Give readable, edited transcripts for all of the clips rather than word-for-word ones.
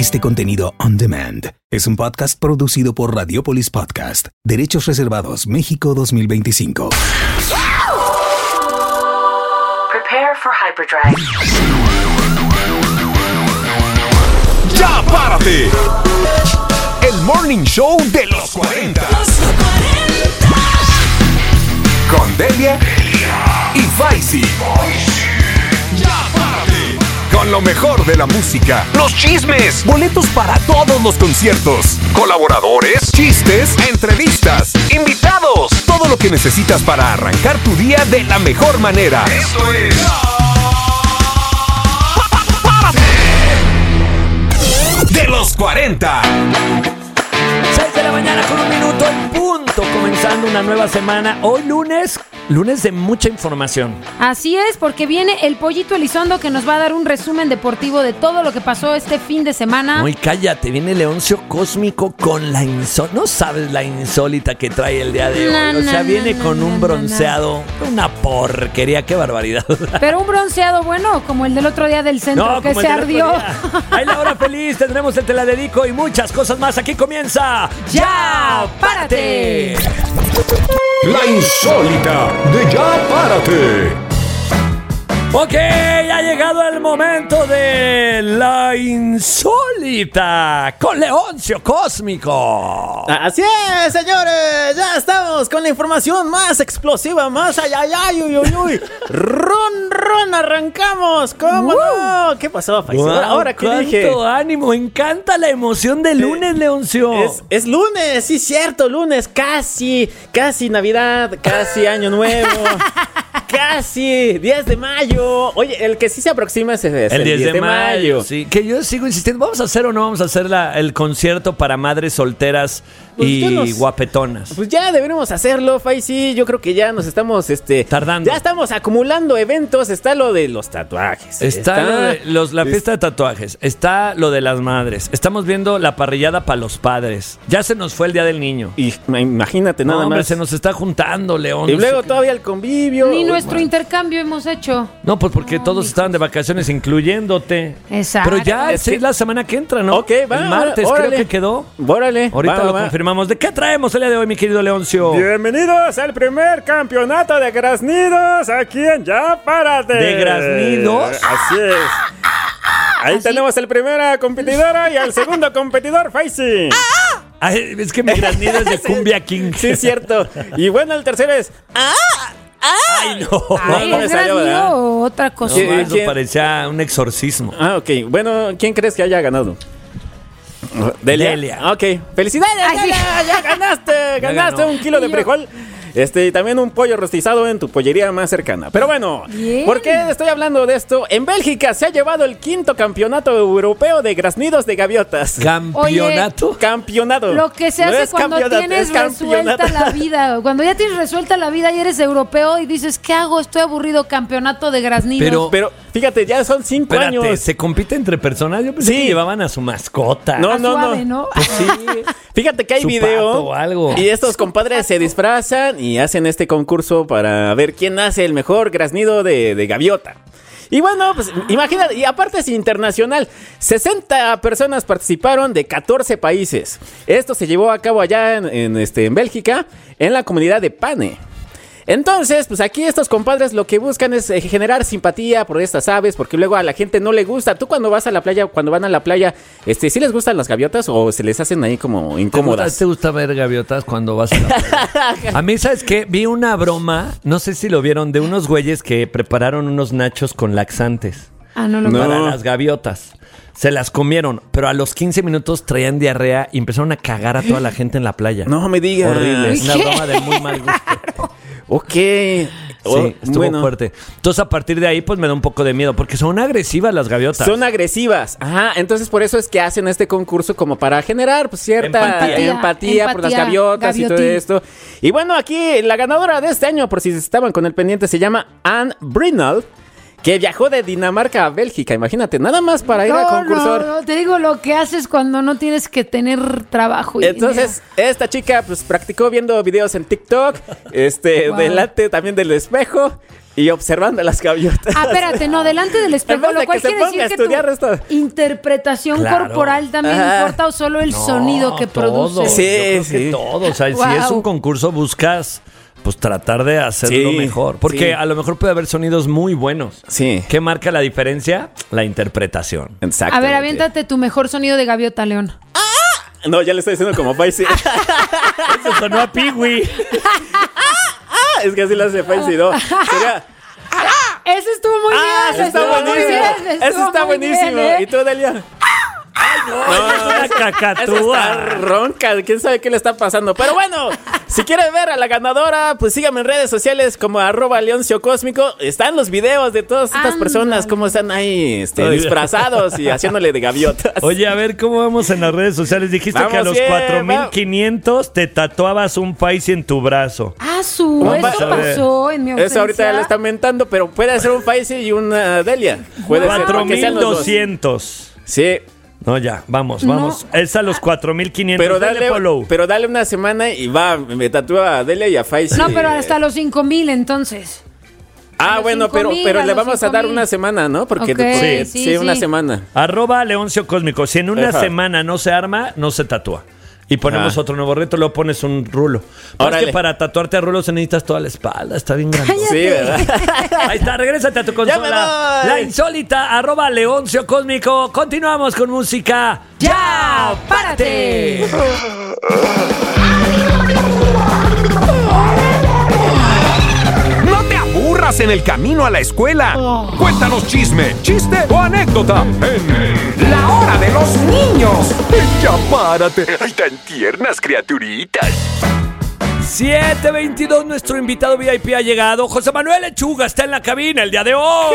Este contenido on demand es un podcast producido por Radiopolis Podcast. Derechos reservados México 2025. Prepare for hyperdrive. ¡Ya párate! El morning show de los 40. Con Delia y Faisy. ¡Ya párate! Con lo mejor de la música, los chismes, boletos para todos los conciertos, colaboradores, chistes, entrevistas, invitados, todo lo que necesitas para arrancar tu día de la mejor manera. Esto es de los 40. 6 de la mañana con 1 minuto en punto, comenzando una nueva semana. Hoy lunes de mucha información. Así es, porque viene el Pollito Elizondo que nos va a dar un resumen deportivo de todo lo que pasó este fin de semana. No, y cállate, viene Leoncio Cósmico con la insólita. No sabes la insólita que trae el día de hoy. O sea, viene con un bronceado, una porquería, qué barbaridad. Pero un bronceado bueno, como el del otro día del centro, que se ardió. Ahí la hora feliz, tendremos el Te la dedico y muchas cosas más. Aquí comienza ¡Ya párate! La insólita de Ya párate. Ok, ha llegado el momento de la insólita con Leoncio Cósmico. Así es, señores, ya estamos con la información más explosiva, más uy. Ron, arrancamos. ¿Cómo no? ¿Qué pasó, Faisy? Ahora que dije. ¡Cuánto ánimo! Encanta la emoción del lunes, Leoncio. Es lunes, sí, cierto, lunes, casi Navidad, casi Año Nuevo. Casi 10 de mayo. Oye, el que sí se aproxima es el 10 de mayo. Sí, que yo sigo insistiendo. ¿Vamos a hacer o no vamos a hacer el concierto para madres solteras y guapetonas? Pues ya deberíamos hacerlo, Faisy. Yo creo que ya nos estamos tardando. Ya estamos acumulando eventos. Está lo de los tatuajes. Está lo de la fiesta de tatuajes. Está lo de las madres. Estamos viendo la parrillada para los padres. Ya se nos fue el Día del Niño. Y imagínate nada hombre, más. Se nos está juntando, León. Y luego todavía el convivio. Ni nuestro intercambio hemos hecho. No, pues porque todos estaban de vacaciones, incluyéndote. Exacto. Pero ya es la semana que entra, ¿no? Ok, va. El martes órale. creo que quedó. Órale. Ahorita lo confirmamos. ¿De qué traemos el día de hoy, mi querido Leoncio? Bienvenidos al primer campeonato de graznidos aquí en Ya Párate. ¿De graznidos? Así es. Ahí tenemos el primera competidora y al segundo competidor, Faisy. Ay, es que mi graznido es de Cumbia King. Sí, es cierto. Y bueno, el tercero es... ¡Ay, no! Ay, no me ¿es salió, granido ¿verdad? o otra cosa? No, eso parecía un exorcismo. Ok. Bueno, ¿quién crees que haya ganado? Delia. Ok. ¡Felicidades, Delia! ¡Ya ganaste! Ganaste 1 kilo de frijol. Y también un pollo rostizado en tu pollería más cercana. Pero bueno, Bien. ¿por qué estoy hablando de esto? En Bélgica se ha llevado el 5º campeonato europeo de graznidos de gaviotas. ¿Campeonato? Campeonato. Lo que se No hace es cuando campeonato, tienes es campeonato. resuelta la vida. Cuando ya tienes resuelta la vida y eres europeo y dices, ¿qué hago? Estoy aburrido. Campeonato de graznidos. Pero fíjate, ya son 5 años. ¿Se compite entre personas? Yo pensé que llevaban a su mascota. No. Suave, ¿no? Pues sí. Fíjate que hay Su video pato o algo. y estos compadres se disfrazan y hacen este concurso para ver quién hace el mejor graznido de gaviota. Y bueno, pues imagínate, y aparte es internacional, 60 personas participaron de 14 países. Esto se llevó a cabo allá en Bélgica, en la comunidad de Pane. Entonces, pues aquí estos compadres lo que buscan es generar simpatía por estas aves, porque luego a la gente no le gusta. Tú cuando vas a la playa, cuando van a la playa, ¿sí les gustan las gaviotas o se les hacen ahí como incómodas? ¿Te gusta ver gaviotas cuando vas a la playa? A mí, ¿sabes qué? Vi una broma, no sé si lo vieron, de unos güeyes que prepararon unos nachos con laxantes. No. Para las gaviotas. Se las comieron, pero a los 15 minutos traían diarrea y empezaron a cagar a toda la gente en la playa. No me digas. Horrible. Es una broma de muy mal gusto. Ok. Sí, estuvo fuerte. Entonces, a partir de ahí, pues me da un poco de miedo, porque son agresivas las gaviotas. Son agresivas. Ajá, entonces por eso es que hacen este concurso como para generar pues, cierta empatía por las gaviotas y todo esto. Y bueno, aquí la ganadora de este año, por si estaban con el pendiente, se llama Anne Brinald, que viajó de Dinamarca a Bélgica, imagínate, nada más para ir a concursar. No, te digo lo que haces cuando no tienes que tener trabajo y entonces, esta chica pues practicó viendo videos en TikTok, Wow. delante también del espejo, y observando a las gaviotas. Espérate, no, delante del espejo, En vez de lo cual que se quiere ponga decir a que estudiar tu esto. interpretación Claro. corporal también importa o solo el sonido que todo. produce. Sí, Yo creo sí. que todo. O sea, si Wow. es un concurso, buscas pues tratar de hacerlo Sí, mejor. Porque sí. a lo mejor puede haber sonidos muy buenos. Sí. ¿Qué marca la diferencia? La interpretación. Exacto. A ver, aviéntate tu mejor sonido de gaviota, León. No, ya le estoy diciendo como Faisy. Eso sonó a Piwi. Es que así lo hace Faisy, ¿no? Sería... Ese estuvo muy bien. Ese está estuvo muy buenísimo. bien, Ese estuvo está muy buenísimo. bien, ¿eh? ¿Y tú, Delia? No, es una Esa cacatúa. está ronca, quién sabe qué le está pasando. Pero bueno, si quieren ver a la ganadora, pues síganme en redes sociales como @leonciocósmico. Están los videos de todas estas personas, Ándale. cómo están ahí Oye. disfrazados y haciéndole de gaviotas. Oye, a ver, ¿cómo vamos en las redes sociales? Dijiste que a Vamos los bien, 4,500 te tatuabas un país en tu brazo. Eso a ver. pasó en mi ausencia. Eso ahorita ya le están mentando, pero puede ser un Faisy y una Delia. Puede ser que sean los dos. 4,200. Sí, No, ya, vamos. No. Es a los 4,500. pero Dale follow. dale una semana y va, me tatúa a Delia y a Faisy. No, pero hasta los 5,000 entonces. Ah, los bueno, 5,000, pero a le los vamos a dar 5,000. una semana, ¿no? Porque Ok, sí, sí, una sí. semana. @Leoncio Cósmico. Si en una Ajá. semana no se arma, no se tatúa. Y ponemos otro nuevo reto, luego pones un rulo. Pero es Órale. que para tatuarte a rulos necesitas toda la espalda, está bien grande. Sí, ¿verdad? Ahí está, regrésate a tu Ya me consola. voy. La insólita, @Leoncio Cósmico. Continuamos con música. ¡Ya! ¡Párate! No te aburras en el camino a la escuela. Cuéntanos chisme, chiste o anécdota en La Hora de los Niños. Ya párate. Ay, tan tiernas criaturitas. 7:22, nuestro invitado VIP ha llegado. José Manuel Lechuga está en la cabina el día de hoy.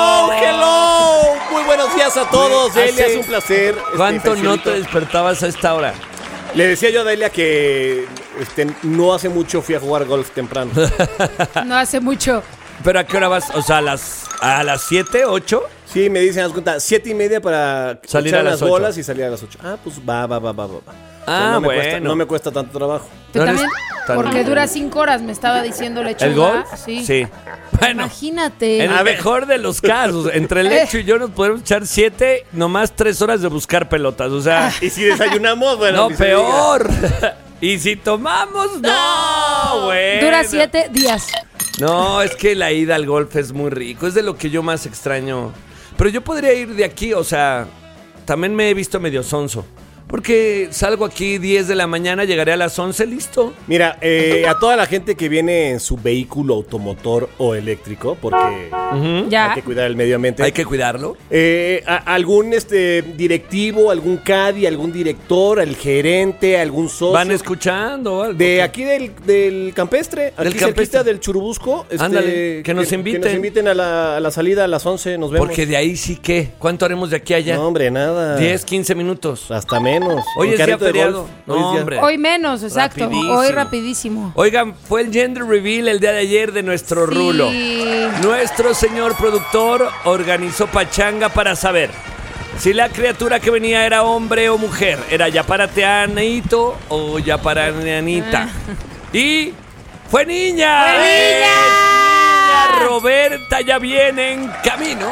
Hello. Muy buenos días a todos. Delia, es un placer. ¿Cuánto no Faisierito. te despertabas a esta hora? Le decía yo a Delia que no hace mucho fui a jugar golf temprano. No hace mucho. ¿Pero a qué hora vas? O sea, a las 7, 8. Sí, me dicen, haz cuenta, 7:30 para Salir echar a las las 8. bolas y salir a las 8. Ah, pues va. Ah, no me bueno. cuesta, no me cuesta tanto trabajo. Tú No eres también, tan- porque dura 5 horas, me estaba diciendo Lechuga. ¿El golf? Sí. Bueno, Imagínate. en el mejor de los casos, entre Lecho y yo nos podemos echar 7, nomás 3 horas de buscar pelotas. O sea, Y si desayunamos, bueno, no, ni se diga. peor. Y si tomamos, no, bueno. Dura 7 días. No, es que la ida al golf es muy rico. Es de lo que yo más extraño. Pero yo podría ir de aquí, o sea, también me he visto medio sonso. Porque salgo aquí 10 de la mañana, llegaré a las 11, listo. Mira, a toda la gente que viene en su vehículo automotor o eléctrico, porque Ya. hay que cuidar el medio ambiente. Hay que cuidarlo. Algún directivo, algún caddy, algún director, el gerente, algún socio. Van escuchando. ¿Vale? De aquí del campestre, aquí Del cerquita campestre. del Churubusco. Ándale, que nos inviten. Que nos inviten a la salida a las 11, nos vemos. Porque de ahí sí que. ¿Cuánto haremos de aquí a allá? No, hombre, nada. 10, 15 minutos. Hasta menos. Hoy Un es día carrito de feriado. golf. No, Hoy es día- hombre. Hoy menos, exacto. Rapidísimo. Hoy rapidísimo. Oigan, fue el gender reveal el día de ayer de nuestro Sí. rulo. Nuestro señor productor organizó pachanga para saber si la criatura que venía era hombre o mujer. Era Yaparateanito o Yaparaneanita. Y fue niña. ¡Fue niña! Niña Roberta ya viene en camino.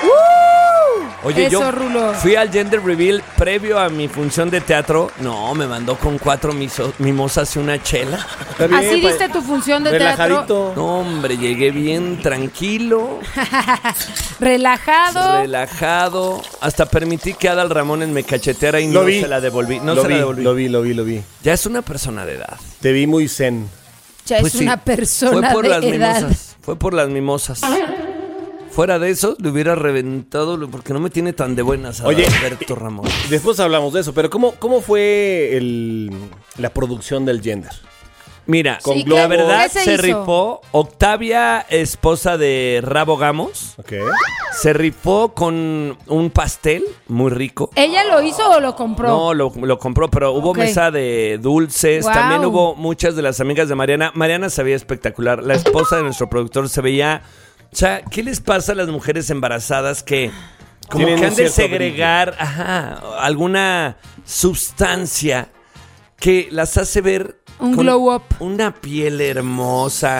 Oye, Eso, yo Rulo. fui al gender reveal previo a mi función de teatro. No, me mandó con 4 mimosas y una chela. Está bien, Así diste tu función de teatro. relajadito. No, hombre, llegué bien tranquilo, Relajado. relajado. Hasta permití que Adal Ramones me cacheteara y Lo no vi. se la devolví. No Lo se vi, la devolví. lo vi. Ya es una persona de edad. Te vi muy zen. Ya Pues es sí, una persona fue por de las edad. mimosas. Fue por las mimosas. Fuera de eso, le hubiera reventado porque no me tiene tan de buenas a Oye, Alberto Ramón. Después hablamos de eso, pero ¿cómo fue la producción del gender? Mira, Con Sí, la globos. verdad ¿qué se se hizo? rifó. Octavia, esposa de Rabo Gamos, Ok. se rifó con un pastel muy rico. ¿Ella lo hizo o lo compró? No, lo compró, pero hubo Ok. mesa de dulces. Wow. También hubo muchas de las amigas de Mariana. Mariana se veía espectacular. La esposa de nuestro productor se veía... O sea, ¿qué les pasa a las mujeres embarazadas que... Como Tienen que un han de cierto segregar alguna sustancia que las hace ver Un con glow up. una piel hermosa,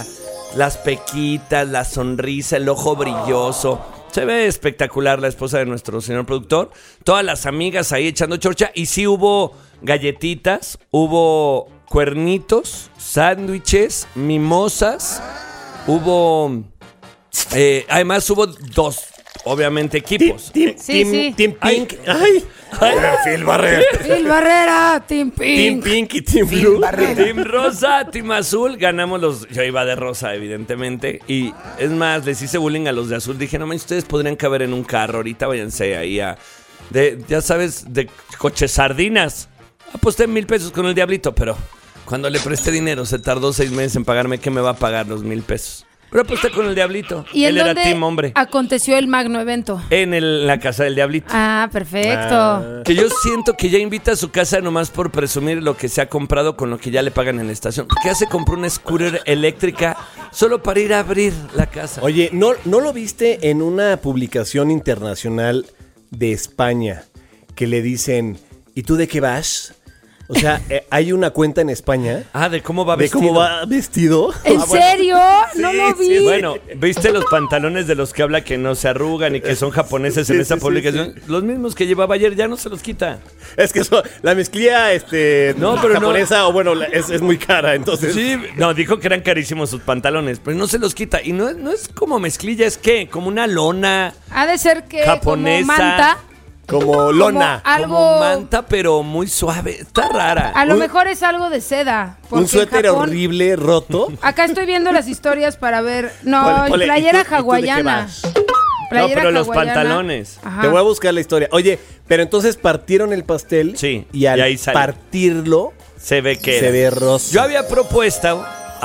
las pequitas, la sonrisa, el ojo brilloso. Se ve espectacular la esposa de nuestro señor productor. Todas las amigas ahí echando chorcha. Y sí hubo galletitas, hubo cuernitos, sándwiches, mimosas. Hubo... además hubo 2, obviamente, equipos. Sí. Team Pink. Ay. Phil Barrera. Phil Barrera, Team Pink. Team Pink y Team Blue. Team rosa, team azul, ganamos los... Yo iba de rosa, evidentemente. Y es más, les hice bullying a los de azul. Dije, no manches, ustedes podrían caber en un carro. Ahorita váyanse ahí a... ya sabes, de coches sardinas. Aposté 1,000 pesos con el Diablito, pero cuando le presté dinero se tardó 6 meses en pagarme. ¿Qué me va a pagar los 1,000 pesos? Pero aposté con el Diablito. ¿Y él en era dónde team hombre. aconteció el magno evento? En la casa del Diablito. Ah, perfecto. Que yo siento que ya invita a su casa nomás por presumir lo que se ha comprado con lo que ya le pagan en la estación. Porque ya se compró una scooter eléctrica solo para ir a abrir la casa. Oye, ¿no lo viste en una publicación internacional de España que le dicen, ¿y tú de qué vas? O sea, hay una cuenta en España. ¿De cómo va de vestido? cómo va vestido. ¿En serio? No lo vi. sí. Bueno, ¿viste los pantalones de los que habla que no se arrugan y que son japoneses en esa publicación? Sí. Los mismos que llevaba ayer, ya no se los quita. Es que la mezclilla japonesa, o bueno, es muy cara, entonces. Sí, no, dijo que eran carísimos sus pantalones, pero no se los quita. Y no es como mezclilla, es que como una lona Ha de ser que japonesa. como manta. Como lona. Como algo... Como manta, pero muy suave. Está rara. A lo mejor es algo de seda. Un suéter en Japón- horrible, roto. Acá estoy viendo las historias para ver. No, Ponle, playera ¿y tú de qué hawaiana. vas? No, pero los pantalones. Ajá. Te voy a buscar la historia. Oye, pero entonces partieron el pastel. Sí, Y al y ahí sale. partirlo, Se ve que se era. ve rosa. Yo había propuesto,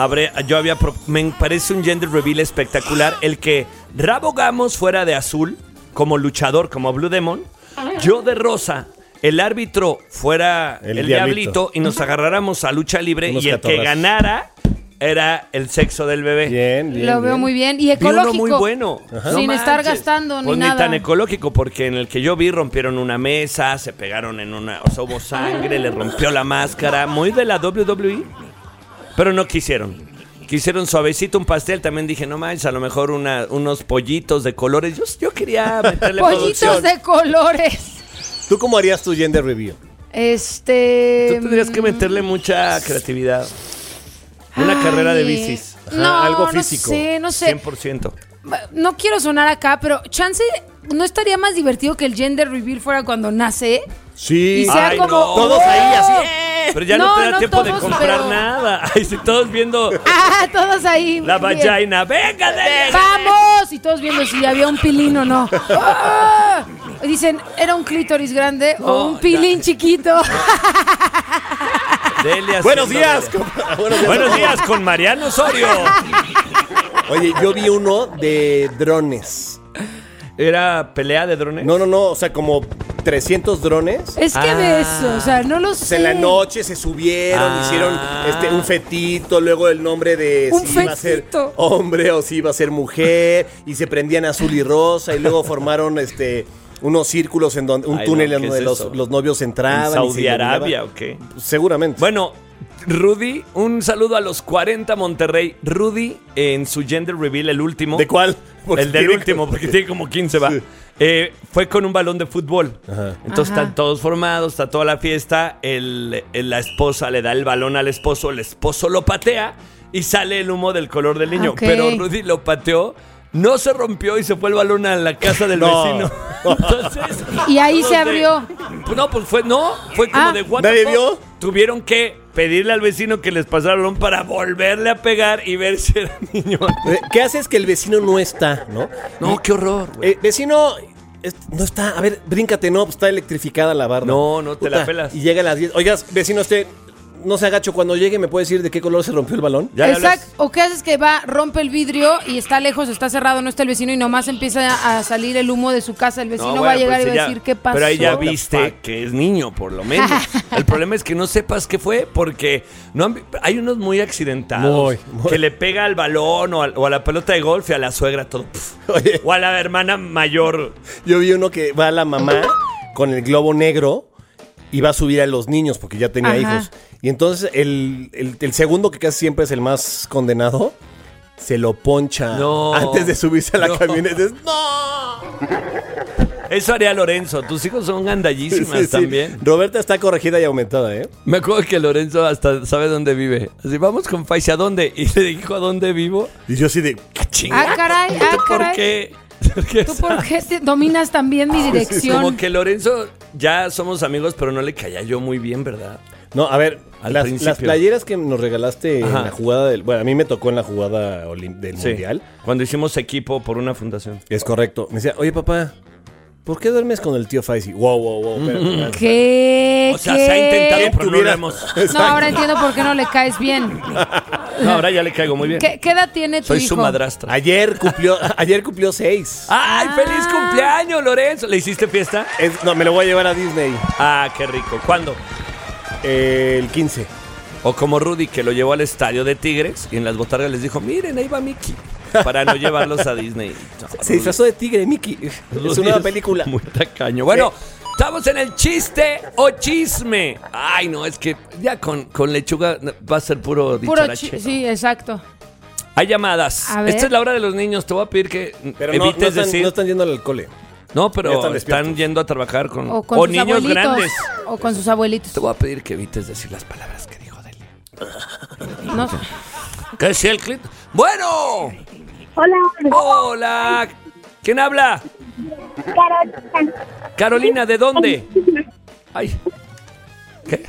me parece un gender reveal espectacular, el que Rabo Gamos fuera de azul, como luchador, como Blue Demon, yo de rosa, el árbitro fuera el Diablito y nos agarráramos a lucha libre Unos y el que catorrazos. ganara era el sexo del bebé. Bien. Lo veo muy bien. Y Vi ecológico. uno muy bueno. Sin estar gastando ni Pues nada. ni tan ecológico, porque en el que yo vi rompieron una mesa, se pegaron en una... O sea, hubo sangre, le rompió la máscara. Muy de la WWE. Pero no quisieron. Quisieron suavecito un pastel. También dije, no manches, a lo mejor unos pollitos de colores. Yo quería meterle Pollitos producción. de colores. ¿Tú cómo harías tu gender review? Tú tendrías que meterle mucha creatividad. Una carrera de bicis. No, algo físico. No sé. 100%. No quiero sonar acá, pero chance, ¿no estaría más divertido que el gender reveal fuera cuando nace? Sí. Y sea Ay, como... no. Todos ahí, así. Pero ya no te da no tiempo de todos, comprar pero- nada. Ay, si todos viendo ¡Ah! Todos ahí. la bien. vagina. ¡Venga, Delia! ¡Vamos! Y todos viendo si había un pilín o no. ¡Ah! Dicen, ¿era un clítoris grande o No, un pilín chiquito? Delia Buenos haciendo días. Delia. Buenos días. Buenos días con Mariano Osorio. Oye, yo vi uno de drones. ¿Era pelea de drones? No, o sea, como 300 drones. Es que de eso, o sea, no lo Pues sé. en la noche se subieron, hicieron un fetito, luego el nombre de Un si iba a ser fetito. hombre o si iba a ser mujer, y se prendían azul y rosa, y luego formaron unos círculos en donde, un Ay, túnel no, en ¿qué donde es eso? los novios entraban. ¿En y se Saudi iluminaban. Arabia o qué? Seguramente. Bueno, Rudy, un saludo a los 40 Monterrey. Rudy, en su gender reveal, el último. ¿De cuál? Porque El del tiene- último, porque tiene como 15, va. Sí. Fue con un balón de fútbol. Ajá. Entonces Ajá. están todos formados, está toda la fiesta. La esposa le da el balón al esposo lo patea y sale el humo del color del niño. Ok. Pero Rudy lo pateó, no se rompió y se fue el balón a la casa del No. vecino. Entonces, Y ahí todos se abrió. No, pues fue como Ah. de what the ¿Nadie fuck. vio? Tuvieron que pedirle al vecino que les pasara el balón para volverle a pegar y ver si era niño. ¿Qué haces que el vecino no está, no? No, qué horror, güey. Vecino, no está. A ver, bríncate, no, pues está electrificada la barda. No, te la pelas. Y llega a las 10. Oigas, vecino, no se agacho. Cuando llegue, ¿me puede decir de qué color se rompió el balón? Ya le Exacto. hablas. ¿O qué haces que rompe el vidrio y está lejos, está cerrado, no está el vecino y nomás empieza a salir el humo de su casa? El vecino No, va a bueno, llegar pues y va ya- a decir, ¿qué pasó? Pero ahí ya viste que es niño, por lo menos. El problema es que no sepas qué fue, porque hay unos muy accidentados Muy. que le pega al balón o a la pelota de golf y a la suegra todo. pf. Oye. O a la hermana mayor. Yo vi uno que va a la mamá con el globo negro y va a subir a los niños porque ya tenía Ajá. hijos. Y entonces el segundo, que casi siempre es el más condenado, se lo poncha antes de subirse a la camioneta. ¡No! Eso haría Lorenzo. Tus hijos son gandallísimas también. Roberta está corregida y aumentada, ¿eh? Me acuerdo que Lorenzo hasta sabe dónde vive. Así, vamos con Faisy, ¿a dónde? Y le dijo, ¿a dónde vivo? Y yo así de... ¡Qué chingada! Ah, caray, ¿Por qué? ¿Tú por qué dominas también mi dirección? Como que Lorenzo, ya somos amigos, pero no le caía yo muy bien, ¿verdad? No, a ver, Al las principio. playeras que nos regalaste en Ajá. la jugada del... Bueno, a mí me tocó en la jugada del Sí, Mundial. cuando hicimos equipo por una fundación. Es correcto. Me decía, oye, papá, ¿por qué duermes con el tío Faisy? Wow. espérate. ¿Qué? O sea, se ha intentado, pero no lo hemos... No, ahora entiendo por qué no le caes bien. No, ahora ya le caigo muy bien. ¿Qué edad tiene tu Soy hijo? su madrastra. Ayer cumplió 6. ¡Ay, feliz cumpleaños, Lorenzo! ¿Le hiciste fiesta? No, me lo voy a llevar a Disney Ah, qué rico. ¿Cuándo? el 15. O como Rudy, que lo llevó al estadio de Tigres y en las botargas les dijo, miren, ahí va Mickey, para no llevarlos a Disney. Se disfrazó de tigre, Mickey. Es una nueva película. Muy tacaño. Bueno, estamos en el chiste o chisme. Ay, no, es que ya con lechuga va a ser puro dicharache. Sí, exacto. Hay llamadas. A ver. Esta es la hora de los niños. Te voy a pedir que Pero no evites están, decir... no están yendo al cole. No, Ya pero están están despiertos. yendo a trabajar con... O con O sus niños abuelitos. grandes. O con sus abuelitos. Te voy a pedir que evites decir las palabras que dijo Delia. No. ¿Qué es el clip? Bueno. Hola, Hola. ¿Quién habla? Carolina. Carolina, ¿de dónde? Ay. ¿Qué?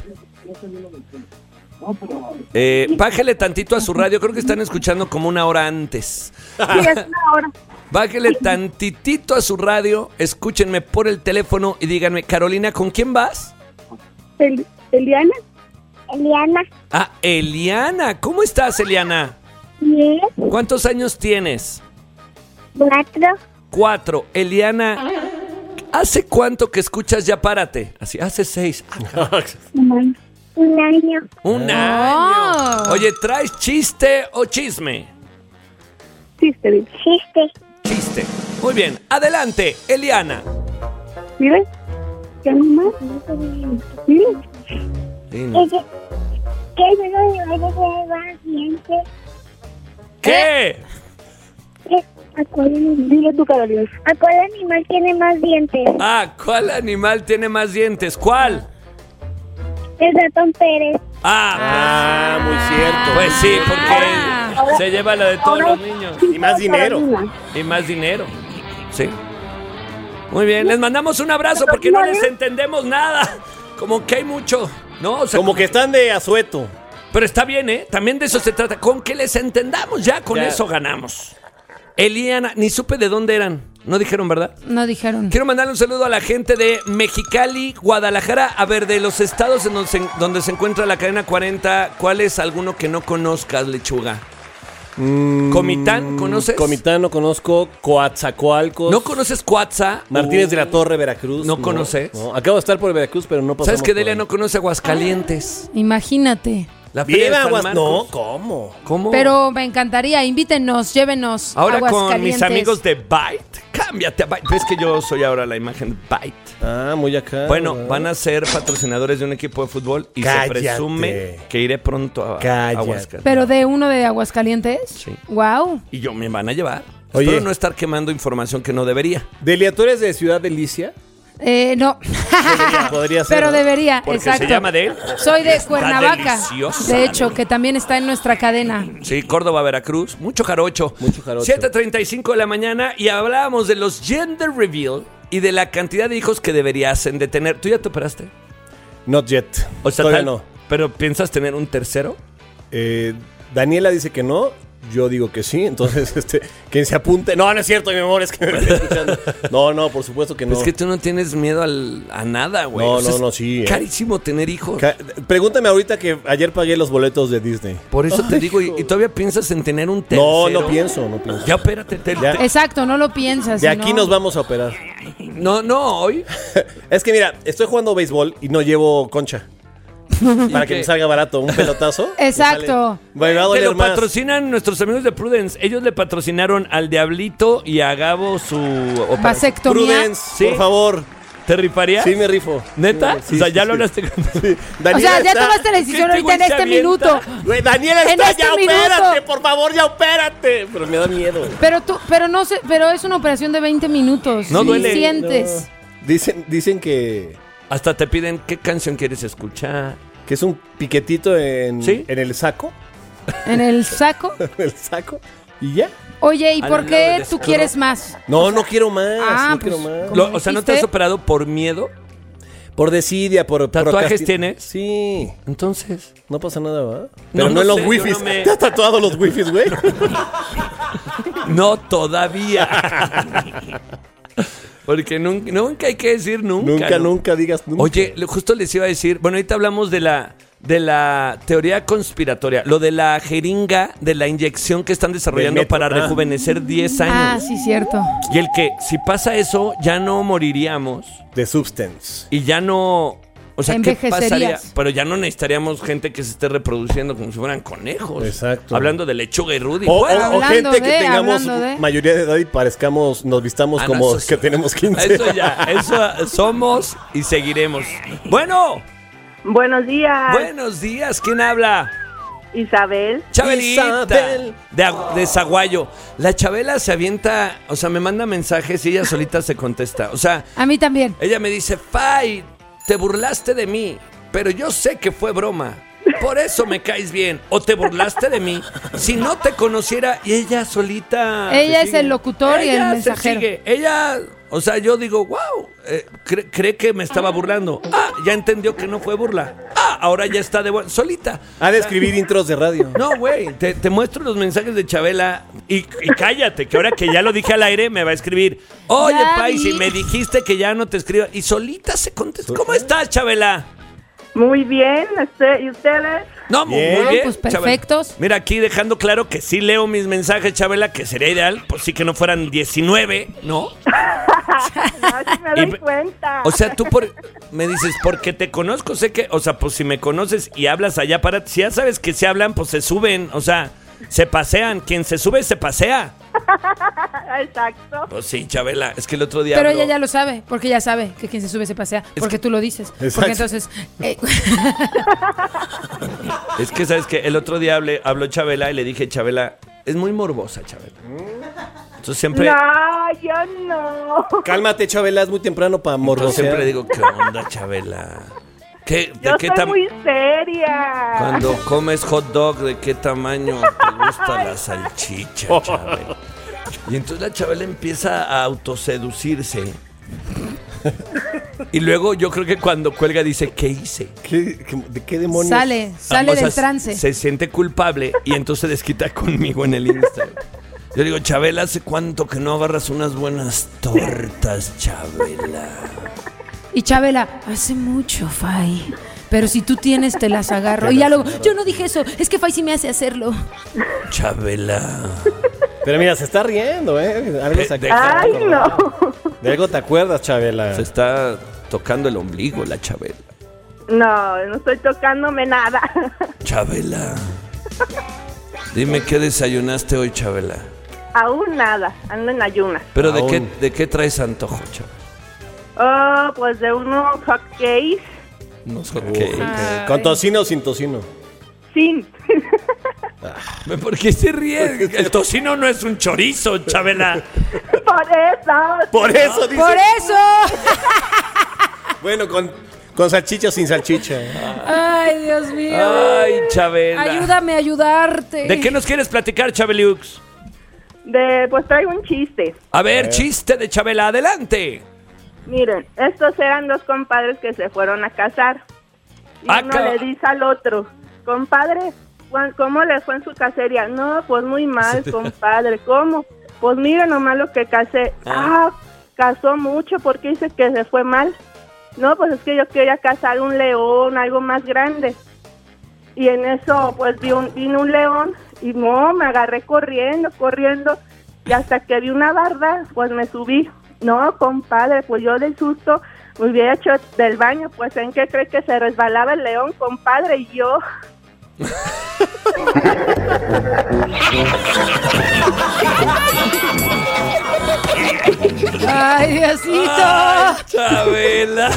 Bájele tantito a su radio. Creo que están escuchando como una hora antes. Sí, es una hora. Bájele tantitito a su radio. Escúchenme por el teléfono y díganme, Carolina, ¿con quién vas? Eliana. Eliana. Ah, Eliana. ¿Cómo estás, Eliana? 10, ¿Cuántos años tienes? 4, 4. Eliana, ¿hace cuánto que escuchas Ya Párate? Así, hace 6. un año. Un año. Oye, ¿traes chiste o chisme? Chiste. Chiste. Muy bien. Adelante, Eliana. Mire. ¿Qué nomás? Mire. Sí, no. ¿Qué animal tiene más dientes? ¿Qué? Dile tú, Carolina. ¿A cuál animal tiene más dientes? Ah, ¿cuál animal tiene más dientes? ¿Cuál? El ratón Pérez. Ah, muy cierto. pues sí, porque se lleva la de todos los niños. Y más dinero. Y más dinero. Sí. Muy bien, les mandamos un abrazo porque no les entendemos nada. Como que hay mucho, ¿no? O sea, Como que están de asueto. pero está bien, ¿eh? También de eso se trata. Con que les entendamos, ya con Ya. eso ganamos. Eliana, ni supe de dónde eran. No dijeron, ¿verdad? No dijeron. Quiero mandarle un saludo a la gente de Mexicali, Guadalajara. A ver, de los estados en donde se encuentra la cadena 40, ¿cuál es alguno que no conozcas, Lechuga? ¿Comitán? ¿Conoces? Comitán no conozco. Coatzacoalcos. ¿No conoces Coatza? Martínez de la Torre, Veracruz. ¿No conoces? No. Acabo de estar por Veracruz, pero no pasamos ¿Sabes que por Delia ahí. no conoce Aguascalientes? Imagínate. La Feria Bien, de San Aguas. Marcos. No, ¿cómo? ¿Cómo? Pero me encantaría, invítenos, llévenos. Ahora con mis Aguascalientes. amigos de Byte, cámbiate a Byte. ¿Ves que yo soy ahora la imagen de Byte? Ah, muy acá. Bueno, ¿verdad? van a ser patrocinadores de un equipo de fútbol y Cállate. se presume que iré pronto a Cállate. Aguascalientes. ¿Pero de uno de Aguascalientes? Sí. Wow. Y yo me van a llevar. Oye. Espero no estar quemando información que no debería. Delia, ¿tú eres de Ciudad Delicia? No. Podría ser. Pero ¿no? debería, Porque exacto. se llama de él. Soy de Está Cuernavaca. deliciosa, De la hecho, que también está en nuestra cadena. Sí, Córdoba, Veracruz. Mucho jarocho. Mucho jarocho. 7:35 de la mañana y hablábamos de los gender reveal y de la cantidad de hijos que deberías de tener. ¿Tú ya te operaste? Not yet. O sea, Todavía tal- no. ¿Pero piensas tener un tercero? Daniela dice que no. Yo digo que sí. Entonces, quien se apunte. No, no es cierto, mi amor, es que me estoy escuchando. No, por supuesto que no. Es que tú no tienes miedo a nada, güey. No, O sea, no, es no, sí, carísimo tener hijos. Pregúntame ahorita que ayer pagué los boletos de Disney. Por eso te digo, y todavía piensas en tener un tercero. No pienso. Ya opérate. Ya. Exacto, no lo piensas. De sino- aquí nos vamos a operar. No, hoy. Es que mira, estoy jugando béisbol y no llevo concha. Para que qué? me salga barato un pelotazo. Exacto. Me va a Te doler lo más. patrocinan nuestros amigos de Prudence. Ellos le patrocinaron al Diablito y a Gabo su operación. Vasectomía. Prudence, Sí. por favor. ¿Te rifarías? Sí, me rifo. ¿Neta? Sí, o sea, sí, ya sí. lo hablaste con... Sí. O Daniela sea, ya está- tomaste la decisión Este ahorita en güey se este avienta. minuto. Güey, Daniela En está este ya, minuto. opérate, por favor, ya opérate. Pero me da miedo. Pero no sé, pero es una operación de 20 minutos. No Sí duele. sientes. Dicen que Hasta te piden qué canción quieres escuchar. es un piquetito en ¿Sí? el saco. En el saco. En el saco. Y ya. Oye, ¿y Al por lado qué del tú escroto. quieres más? No, no quiero más. Ah, no pues, quiero más. ¿cómo O sea, ¿no te has dijiste? operado por miedo? Por desidia, por ¿Tatuajes procrasti- tienes? Sí. Entonces... No pasa nada, ¿verdad? No, Pero no, no en los sé, yo wifis. no me- ¿Te has tatuado los wifis, güey? No, todavía. Porque nunca hay que decir nunca. ¿no? Nunca digas nunca. Oye, justo les iba a decir, bueno, ahorita hablamos de la teoría conspiratoria, lo de la jeringa, de la inyección que están desarrollando Del metro, para rejuvenecer 10 años. Ah, sí, cierto. Y el que, si pasa eso, ya no moriríamos The Substance. y ya no... O sea, ¿qué Envejecerías. pasaría? Pero ya no necesitaríamos gente que se esté reproduciendo como si fueran conejos. Exacto. Hablando de lechuga y Rudy. O Hablando gente que de, tengamos hablando de. mayoría de edad y nos vistamos Ah, como no, eso que sí. tenemos 15. Eso ya, eso somos y seguiremos. Bueno, Buenos días, buenos días, ¿quién habla? Isabel. Chabelita, Isabel. de Zaguayo. La Chabela se avienta, o sea, me manda mensajes y ella solita se contesta. O sea, A mí también. ella me dice, Fay, te burlaste de mí, pero yo sé que fue broma. Por eso me caes bien. O te burlaste de mí. Si no te conociera, y ella solita... Ella se es sigue. el locutor y el Ella se mensajero. sigue. Ella, o sea, yo digo, wow, cree que me estaba burlando. Ah, ya entendió que no fue burla. Ah, ahora ya está de buena. Solita. Ha de escribir intros de radio. No, güey, te muestro los mensajes de Chabela y cállate, que ahora que ya lo dije al aire me va a escribir. Oye, Ya Pai, si vi. me dijiste que ya no te escriba. Y solita se contesta. ¿Cómo estás, Chabela? Muy bien, ¿y ustedes? No, muy Bien. bien. Pues Chabela. perfectos. Mira, aquí dejando claro que sí leo mis mensajes, Chabela, que sería ideal, pues sí que no fueran 19, ¿no? Así me doy Y- cuenta. O sea, me dices, porque te conozco, sé que, o sea, pues si me conoces y hablas allá para, si ya sabes que se hablan, pues se suben, o sea, se pasean, quien se sube se pasea. Exacto. Pues sí, Chabela, es que el otro día Pero habló- ella ya lo sabe, porque ya sabe que quien se sube se pasea, porque tú lo dices. Exacto. Porque entonces... Es que, ¿sabes qué? El otro día habló Chabela y le dije, Chabela, es muy morbosa, Chabela. Entonces siempre, No, yo no. Cálmate, Chabela, es muy temprano para entonces morbosear. siempre le digo, ¿qué onda, Chabela? ¿De Yo qué soy tamaño? muy seria. Cuando comes hot dog, ¿de qué tamaño te gusta la salchicha, Chabela? Y entonces la Chabela empieza a autoseducirse. Y luego yo creo que cuando cuelga dice, ¿qué hice? ¿De qué demonios? Sale O sea, del trance. Se siente culpable y entonces se desquita conmigo en el Instagram. Yo digo, Chabela, ¿hace cuánto que no agarras unas buenas tortas, Chabela? Y Chabela, hace mucho, Fay. Pero si tú tienes, te las agarro. Y ya luego, yo no dije eso, es que Fay sí me hace hacerlo. Chabela. Pero mira, se está riendo, ¿eh? Algo se Deja- Ay, no. De algo te acuerdas, Chabela. Se está tocando el ombligo la Chabela. No, no estoy tocándome nada. Chabela. Dime qué desayunaste hoy, Chabela. Aún nada, ando en ayunas. Pero Aún. ¿de qué traes antojo, Chabela? Oh, pues de unos hot cakes Unos hotcakes. Ay. ¿Con tocino o sin tocino? sin. ¿Por qué se ríe? El tocino no es un chorizo, Chabela. Por eso. Por eso, dice. ¡Por eso! Bueno, con salchicha o sin salchicha. ¡Ay, Dios mío! Ay, Chabela. Ayúdame a ayudarte. ¿De qué nos quieres platicar, Chabeliux? Pues traigo un chiste. A ver, chiste de Chabela, adelante. Miren, estos eran dos compadres que se fueron a casar. Y Ah, uno le dice al otro, compadre, ¿cómo le fue en su cacería? No, pues muy mal, compadre. ¿Cómo? Pues mire nomás lo que casé. Casó mucho, porque dice que se fue mal. No, pues es que yo quería cazar un león, algo más grande. Y en eso, pues vino un león y no, me agarré corriendo. Y hasta que vi una barda, pues me subí. No, compadre, pues yo del susto me hubiera hecho del baño. Pues ¿en qué cree que se resbalaba el león, compadre? Y yo... ¡Ay, Diosito! Ay, Chabela.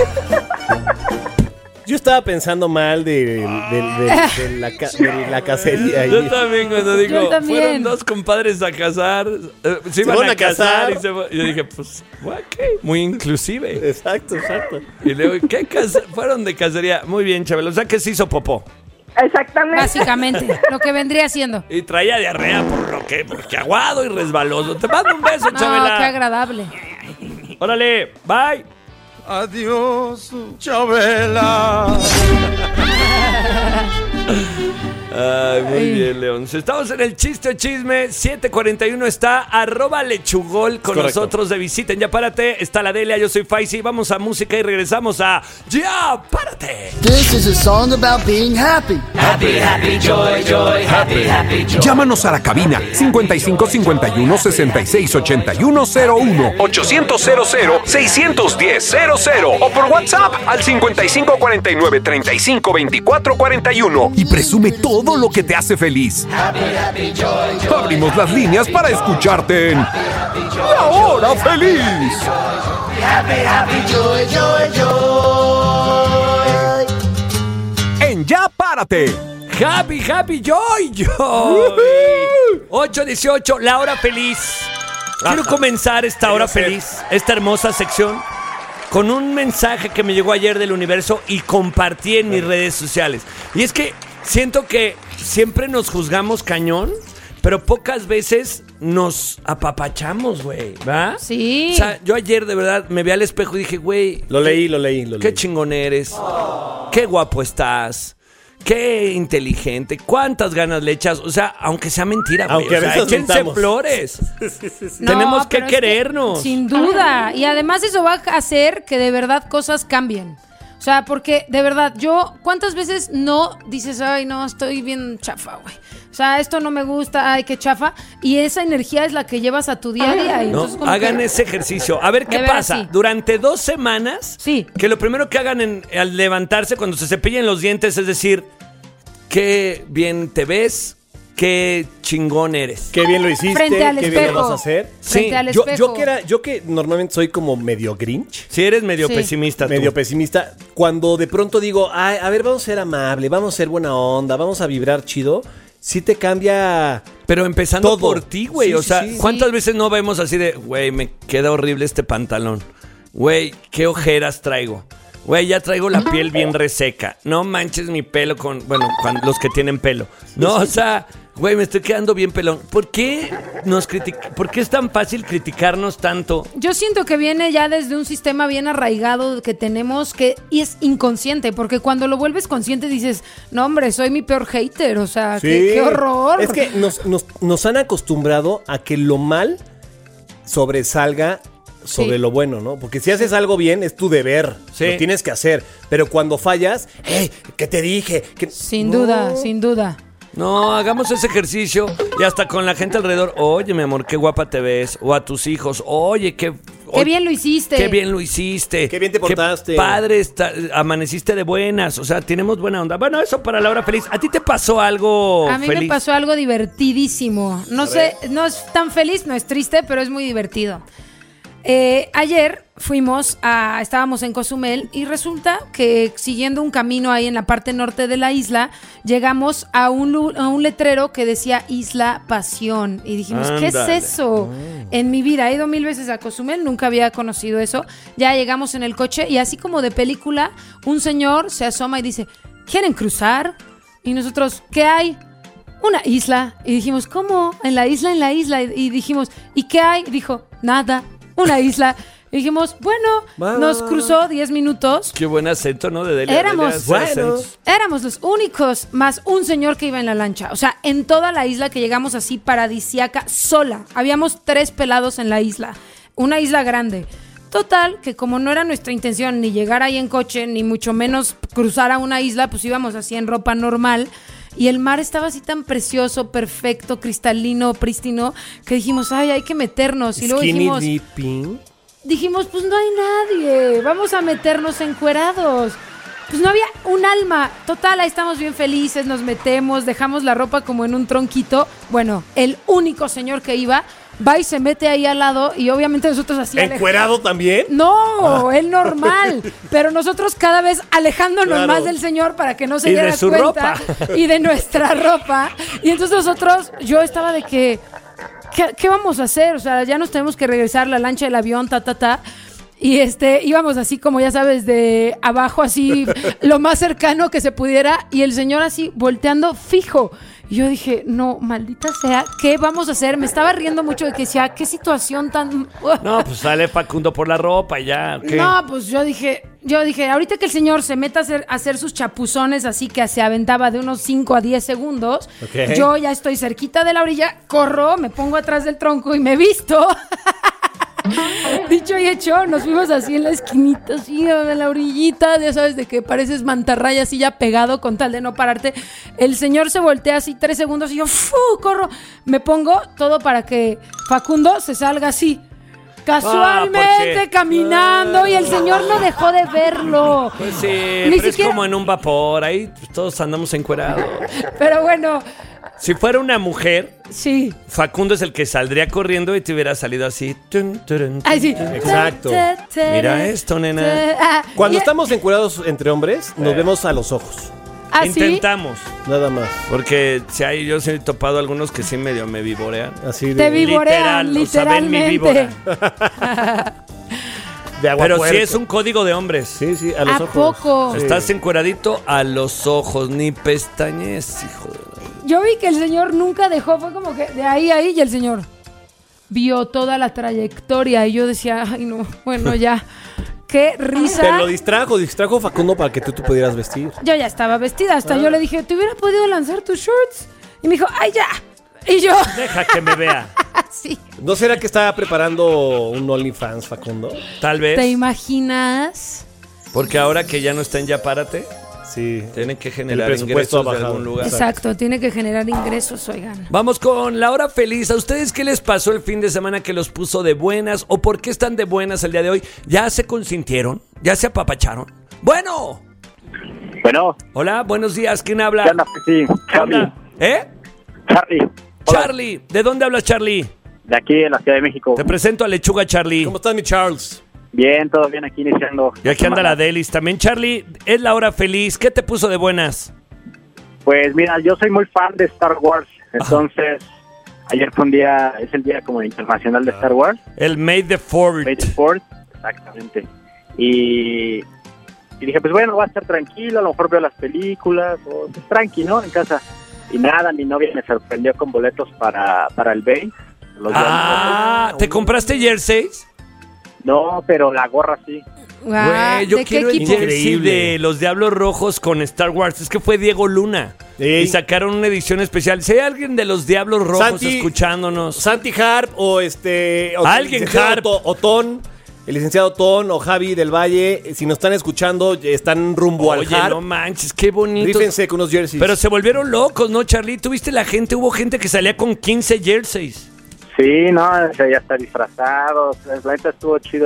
Yo estaba pensando mal de la cacería. Yo también cuando digo, Yo también. fueron dos compadres a cazar, se iban a casar y yo dije, pues, ¿qué? Muy inclusive. Exacto. Y luego, ¿qué fueron de cacería? Muy bien, Chabela, o sea que se hizo popó. Exactamente. Básicamente, lo que vendría siendo. Y traía diarrea porque aguado y resbaloso. Te mando un beso, No, Chabela. qué agradable. Órale, bye. Adiós, Chabela. Ay, muy bien, León. Estamos en el chiste o chisme. 741 está @lechugol con Correcto. nosotros de visita. Ya párate. Está la Delia, yo soy Faisy. Vamos a música y regresamos a Ya párate. This is a song about being happy. Happy, happy, joy, joy, happy, happy, joy. Llámanos a la cabina 55 51 66 81 01 800 00 610 00 o por WhatsApp al 55 49 35 24 41 y presume todo lo que te hace feliz. Abrimos las líneas para escucharte en La Hora Feliz. En Ya Párate. Happy, happy, joy, joy. 8:18, la hora feliz. Quiero comenzar esta hora feliz, esta hermosa sección, con un mensaje que me llegó ayer del universo y compartí en mis redes sociales. Y es que siento que siempre nos juzgamos cañón, pero pocas veces nos apapachamos, güey, ¿va? Sí. O sea, yo ayer de verdad me vi al espejo y dije, güey, Lo leí. qué chingón eres, qué guapo estás, qué inteligente, cuántas ganas le echas. O sea, aunque sea mentira, güey. Aunque a O sea, veces échense mentamos. flores. No, Tenemos que pero es querernos. sin duda. Y además eso va a hacer que de verdad cosas cambien. O sea, porque de verdad, ¿cuántas veces no dices, ay, no, estoy bien chafa, güey? O sea, esto no me gusta, ay, qué chafa. Y esa energía es la que llevas a tu día a día. Y No, entonces como hagan que- ese ejercicio. A ver qué De veras, pasa. sí. Durante 2 semanas, Sí. que lo primero que hagan al levantarse cuando se cepillen los dientes es decir, qué bien te ves, qué chingón eres. Qué bien lo hiciste, Frente al qué bien espejo. lo vas a hacer. Frente al Yo, espejo. yo que normalmente soy como medio Grinch, Si eres medio Sí. pesimista tú. medio pesimista, cuando de pronto digo, ay, a ver, vamos a ser amable, vamos a ser buena onda, vamos a vibrar chido, sí te cambia. Pero empezando Todo. por ti, güey. Sí, O sí, sea, sí. ¿cuántas veces no vemos así de, güey, me queda horrible este pantalón? Güey, qué ojeras traigo. Güey, ya traigo la piel bien reseca. No manches mi pelo con... Bueno, los que tienen pelo. No, o sea, güey, me estoy quedando bien pelón. ¿Por qué ¿Por qué es tan fácil criticarnos tanto? Yo siento que viene ya desde un sistema bien arraigado que tenemos y es inconsciente, porque cuando lo vuelves consciente dices, no hombre, soy mi peor hater, o sea, qué horror. Es que nos han acostumbrado a que lo mal sobresalga sobre Sí. lo bueno, ¿no? Porque si haces algo bien, es tu deber. Sí. Lo tienes que hacer. Pero cuando fallas, hey, ¿qué te dije? Sin No. duda, sin duda. No, hagamos ese ejercicio y hasta con la gente alrededor. Oye, mi amor, qué guapa te ves. O a tus hijos. Oye, Qué bien lo hiciste. Qué bien lo hiciste. Qué bien te portaste. Qué padre, amaneciste de buenas. O sea, tenemos buena onda. Bueno, eso para la hora feliz. ¿A ti te pasó algo A mí feliz? me pasó algo divertidísimo. No sé, no es tan feliz, no es triste, pero es muy divertido. Ayer estábamos en Cozumel y resulta que siguiendo un camino ahí en la parte norte de la isla, llegamos a un letrero que decía Isla Pasión y dijimos, ¿qué es Ándale. eso? En mi vida he ido 1000 veces a Cozumel, nunca había conocido eso. Ya llegamos en el coche y así como de película, un señor se asoma y dice, ¿quieren cruzar? Y nosotros, ¿qué hay? Una isla. Y dijimos, ¿cómo? En la isla. Y dijimos, ¿y qué hay? Y dijo, nada, una isla. Y dijimos, bueno, nos cruzó 10 minutos. Qué buen acento, ¿no? De Delia. Éramos, Delia hace acentos. Éramos los únicos, más un señor que iba en la lancha. O sea, en toda la isla que llegamos así paradisiaca, sola. Habíamos 3 pelados en la isla. Una isla grande. Total, que como no era nuestra intención ni llegar ahí en coche, ni mucho menos cruzar a una isla, pues íbamos así en ropa normal. Y el mar estaba así tan precioso, perfecto, cristalino, prístino, que dijimos, ay, hay que meternos. Y luego dijimos, pues no hay nadie, vamos a meternos encuerados. Pues no había un alma. Total, ahí estamos bien felices, nos metemos, dejamos la ropa como en un tronquito. Bueno, el único señor que iba va y se mete ahí al lado y obviamente nosotros así... ¿Encuerado también? No, él normal. Pero nosotros cada vez alejándonos más del señor para que no se diera su cuenta. ropa. Y de nuestra ropa. Y entonces nosotros, yo estaba de que... ¿Qué vamos a hacer? O sea, ya nos tenemos que regresar la lancha del avión, Y íbamos así como ya sabes, de abajo así, lo más cercano que se pudiera, y el señor así volteando fijo. Y yo dije, no, maldita sea, ¿qué vamos a hacer? Me estaba riendo mucho de que decía, qué situación tan... No, pues sale Facundo por la ropa y ya, ¿qué? No, pues yo dije, ahorita que el señor se meta a hacer sus chapuzones así que se aventaba de unos 5 a 10 segundos, yo ya estoy cerquita de la orilla, corro, me pongo atrás del tronco y me visto. Dicho y hecho, nos fuimos así en la esquinita, así en la orillita, ya sabes, de que pareces mantarraya así ya pegado con tal de no pararte. El señor se voltea así 3 segundos y yo corro, me pongo todo para que Facundo se salga así. Casualmente caminando y el señor no dejó de verlo. Pues sí, pero es como en un vapor, ahí todos andamos encuerados. Pero bueno... Si fuera una mujer, sí, Facundo es el que saldría corriendo y te hubiera salido así. Así. Exacto. Mira esto, nena. Cuando estamos encuerados entre hombres, nos vemos a los ojos. ¿Ah, Intentamos. ¿Sí? Nada más. Porque yo sí he topado algunos que sí medio me vivorean. Así de... Te vivorean, literalmente. De agua Pero puerco. sí es un código de hombres. Sí, a los ¿A ojos. poco? Sí. Estás encueradito a los ojos, ni pestañez, hijo de... Yo vi que el señor nunca dejó, fue como que de ahí y el señor vio toda la trayectoria y yo decía, ay no, bueno ya, qué risa. Te lo distrajo Facundo para que tú te pudieras vestir. Yo ya estaba vestida, hasta yo le dije, ¿te hubiera podido lanzar tus shorts? Y me dijo, ay ya, y yo... Deja que me vea. Sí. ¿No será que estaba preparando un OnlyFans, Facundo? Tal vez. ¿Te imaginas? Porque ahora que ya no está en Ya Párate, sí, tienen que generar el presupuesto ingresos de algún lugar. Exacto, tiene que generar ingresos, oigan. Vamos con la hora feliz. ¿A ustedes qué les pasó el fin de semana que los puso de buenas? ¿O por qué están de buenas el día de hoy? ¿Ya se consintieron? ¿Ya se apapacharon? Bueno. Hola, buenos días. ¿Quién habla? ¿Qué onda? Sí, Charlie. Charlie. Hola. Charlie. ¿De dónde hablas, Charlie? De aquí, de la Ciudad de México. Te presento a Lechuga, Charlie. ¿Cómo estás, mi Charles? Bien, todo bien aquí iniciando. Y aquí anda la Delis también. Charlie, es la hora feliz. ¿Qué te puso de buenas? Pues mira, yo soy muy fan de Star Wars. Entonces, ayer fue es el día como internacional de Star Wars. El May the 4th. May the 4th, exactamente. Y dije, pues bueno, voy a estar tranquilo, a lo mejor veo las películas, o pues, tranqui, ¿no? En casa. Y nada, mi novia me sorprendió con boletos para el Bay. ¿Te compraste jerseys? No, pero la gorra sí. Güey, yo quiero el jersey de los Diablos Rojos con Star Wars. Es que fue Diego Luna. Y sacaron una edición especial. Si hay alguien de los Diablos Rojos escuchándonos. Santi Harp o alguien Harp. O Ton, el licenciado Ton o Javi del Valle, si nos están escuchando, están rumbo al Harp. No manches, qué bonito. Rífense con unos jerseys. Pero se volvieron locos, ¿no, Charlie? ¿Tuviste la gente? Hubo gente que salía con 15 jerseys. Sí, no, o sea, ya está disfrazado. La neta estuvo chido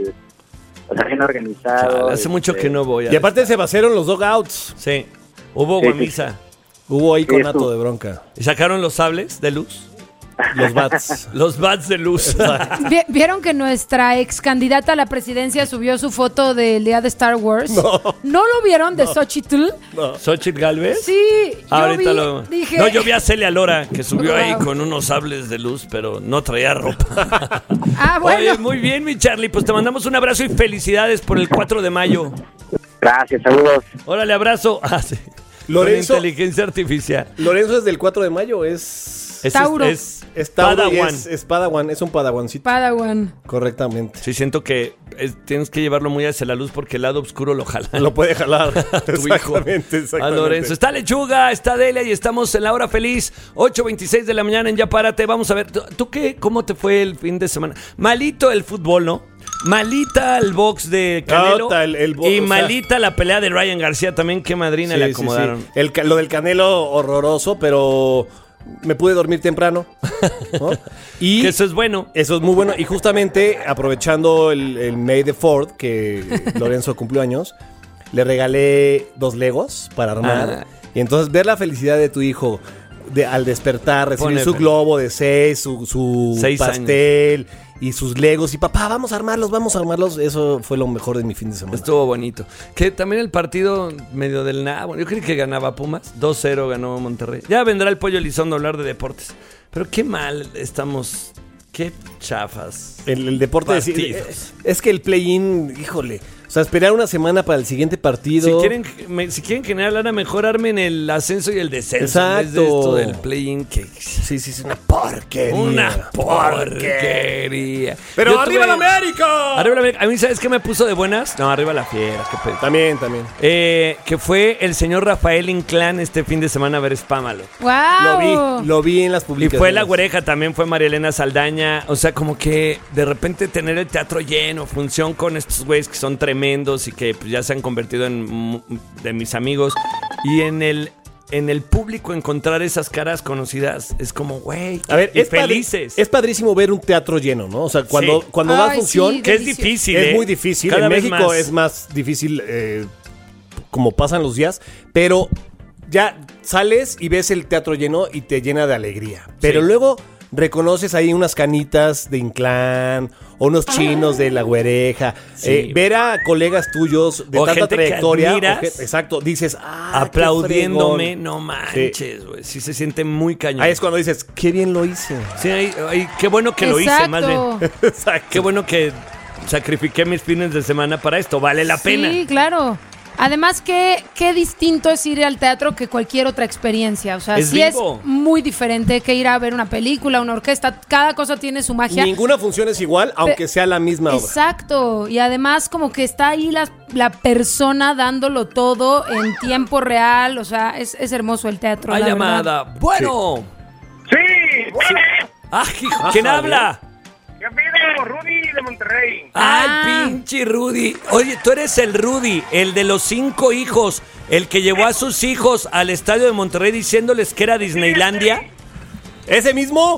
o sea, bien organizado. Hace mucho que no voy. Y aparte se vaciaron los dogouts. Sí, hubo guamisa. Hubo ahí conato de bronca. ¿Y sacaron los sables de luz? Los bats. Los bats de luz. ¿Vieron que nuestra ex candidata a la presidencia subió su foto del día de Star Wars? ¿No lo vieron de Xochitl? No. ¿Xochitl Gálvez? Sí, dije... No, yo vi a Celia Lora, que subió ahí con unos sables de luz, pero no traía ropa. Bueno. Oye, muy bien, mi Charlie. Pues te mandamos un abrazo y felicidades por el 4 de mayo. Gracias, saludos. Órale, abrazo. Sí. Lorenzo, con inteligencia artificial. Lorenzo es del 4 de mayo, es Tauro. Es Padawan. Es Padawan, es un Padawancito. Padawan. Correctamente. Sí, siento que tienes que llevarlo muy hacia la luz porque el lado oscuro lo jala. Lo puede jalar. Tu hijo. Exactamente. A Lorenzo. Está Lechuga, está Delia y estamos en la hora feliz. 8:26 de la mañana en Ya Párate. Vamos a ver, ¿tú qué? ¿Cómo te fue el fin de semana? Malito el fútbol, ¿no? Malita el box de Canelo y malita la pelea de Ryan García también. Qué madrina le acomodaron. Sí. Lo del Canelo horroroso, pero me pude dormir temprano, ¿no? Y que eso es bueno. Eso es muy bueno. Y justamente aprovechando el May the 4th, que Lorenzo cumplió años, le regalé 2 Legos para armar. Y entonces ver la felicidad de tu hijo al despertar, recibir Pone su fe. globo de 6, su 6 pastel y sus legos. Y papá, vamos a armarlos. Eso fue lo mejor de mi fin de semana. Estuvo bonito. Que también el partido medio del nada. Bueno, yo creí que ganaba Pumas. 2-0 ganó Monterrey. Ya vendrá el Pollo Elizondo a hablar de deportes. Pero qué mal estamos. Qué chafas. El deporte es que el play-in, híjole. O sea, esperar una semana para el siguiente partido. Si quieren generar lana, mejor armen el ascenso y el descenso. Exacto. En vez de esto del play-in que... Sí, una porquería. Una porquería. Pero Yo ¡arriba la América! Arriba la América. A mí, ¿sabes qué me puso de buenas? No, arriba la Fiera. Qué pedo. También. Que fue el señor Rafael Inclán este fin de semana a ver Spámalo. ¡Wow! Lo vi en las Y publicaciones. fue la güereja, también fue María Elena Saldaña. O sea, como que de repente tener el teatro lleno, función con estos güeyes que son tremendos y que pues, ya se han convertido de mis amigos. Y en el público encontrar esas caras conocidas es como, güey, a ver, felices. Es padrísimo ver un teatro lleno, ¿no? O sea, cuando da función, sí, que es difícil. es muy difícil. Cada En vez México más. es más difícil como pasan los días, pero ya sales y ves el teatro lleno y te llena de alegría. Pero Sí. luego reconoces ahí unas canitas de Inclán o unos chinos de la güereja. Sí. Ver a colegas tuyos de O tanta gente que trayectoria. admiras. Exacto, dices, Aplaudiéndome, qué fregón. no manches, güey. Sí se siente muy cañón. Ahí es cuando dices, qué bien lo hice. Sí, qué bueno que lo hice, más bien. Exacto. Qué bueno que sacrifiqué mis fines de semana para esto. Vale la pena. Sí, claro. Además, qué distinto es ir al teatro que cualquier otra experiencia. O sea, Es sí vivo. es muy diferente que ir a ver una película, una orquesta. Cada cosa tiene su magia. Ninguna función es igual, aunque sea la misma obra. Exacto. Y además como que está ahí la persona dándolo todo en tiempo real. O sea, es hermoso el teatro. Hay la llamada. verdad. Bueno. Sí, bueno. Ah, hijo, ¿quién habla? ¿Qué pido? Rudy de Monterrey. Ay, pinche Rudy. Oye, tú eres el Rudy, el de los 5 hijos, el que llevó a sus hijos al estadio de Monterrey diciéndoles que era Disneylandia. ¿Ese mismo?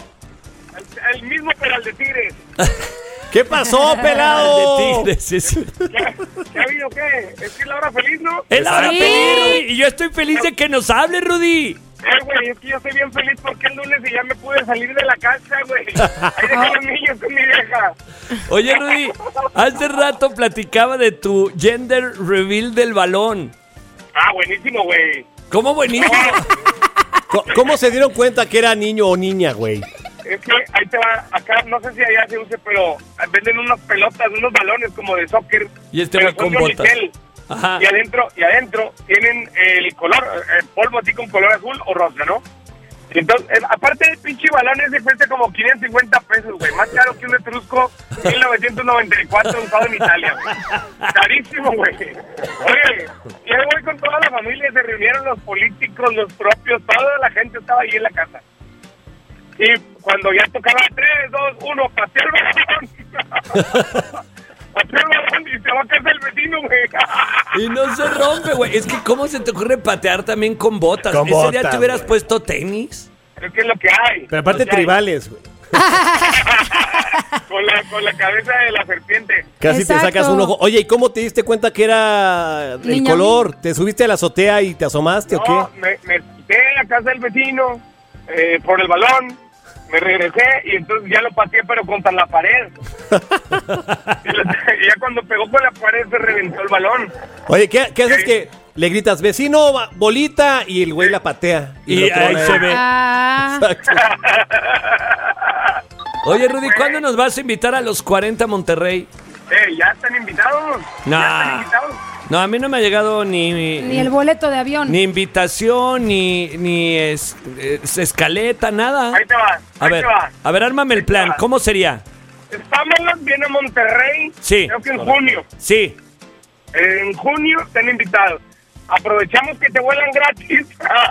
El mismo, pero el de Tigres. ¿Qué pasó, pelado? De Tigres, sí. ¿Ya ha habido qué? Es que es la hora feliz, ¿no? Es la hora Sí. feliz, Rudy. Y yo estoy feliz de que nos hable, Rudy. Güey, es que yo estoy bien feliz porque el lunes y ya me pude salir de la casa, güey. Ahí dejé a los niños con mi vieja. Oye, Rudy, hace rato platicaba de tu gender reveal del balón. Ah, buenísimo, güey. ¿Cómo buenísimo? ¿Cómo se dieron cuenta que era niño o niña, güey? Es que ahí te va, acá no sé si allá se use, pero venden unas pelotas, unos balones como de soccer. Y este pero güey con son de botas. unicel. Ajá. Y adentro tienen el color, el polvo así con color azul o rosa, ¿no? Y entonces, aparte del pinche balón ese cuesta como 550 pesos, güey. Más caro que un Etrusco 1994 usado en Italia, güey. Carísimo, güey. Oye, y ahí voy con toda la familia, se reunieron los políticos, los propios, toda la gente estaba ahí en la casa. Y cuando ya tocaba 3, 2, 1, pasé el balón. Pasé el balón y se va a casa el vecino, güey. Y no se rompe, güey. Es que ¿cómo se te ocurre patear también con botas? Con Ese día botas, te hubieras güey. puesto tenis. Es que es lo que hay. Pero aparte Lo que hay. tribales, güey. Con la cabeza de la serpiente. Casi Exacto. te sacas un ojo. Oye, ¿y cómo te diste cuenta que era el Niña color? ¿Te subiste a la azotea y te asomaste o No, qué? me quité en la casa del vecino por el balón, me regresé y entonces ya lo pateé pero contra la pared. y ya cuando pegó con la pared se reventó el balón. Oye, ¿qué haces que le gritas, vecino, bolita, y el güey la patea? Y lo ahí pone se ve. Ah, Exacto. Oye, Rudy, ¿cuándo nos vas a invitar a los 40 Monterrey? ¿Ya están invitados? Nah. ¿Ya están invitados? No, a mí no me ha llegado ni el boleto de avión. ni invitación, ni escaleta, nada. Ahí te va, A ver, ármame el plan. ¿Cómo sería? Spámalo viene a Monterrey, Sí. creo que en junio. Sí. En junio están invitados. Aprovechamos que te vuelan gratis.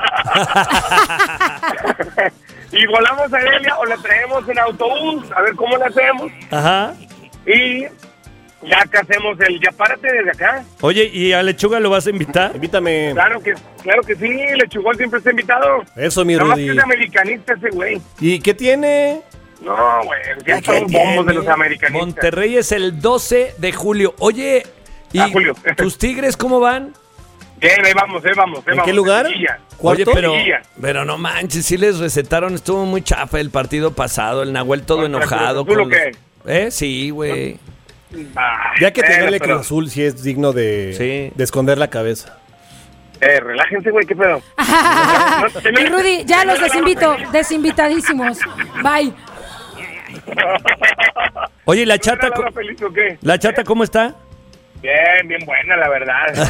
Y volamos a Delia o la traemos en autobús, a ver cómo la hacemos. Ajá. Y ya que hacemos ya párate desde acá. Oye, ¿y a Lechuga lo vas a invitar? Invítame. Claro que sí, Lechugón siempre está invitado. Eso, mi Nada más Rudy. que es americanista ese güey. ¿Y qué tiene? No, güey, ya son bombos de los americanistas. Monterrey es el 12 de julio. Oye, ¿y Julio. tus Tigres cómo van? Bien, ahí vamos. ¿En qué lugar? Oye, pero no manches, sí les recetaron, estuvo muy chafa el partido pasado, el Nahuel todo enojado. ¿Tú lo qué? Sí, güey. Ya que tenerle Cruz Azul sí es digno de esconder la cabeza. Relájense, güey, ¿qué pedo? Y Rudy, ya los desinvito, desinvitadísimos. Bye. Oye, ¿la chata? Feliz, ¿o qué? ¿La chata cómo está? Bien buena, la verdad.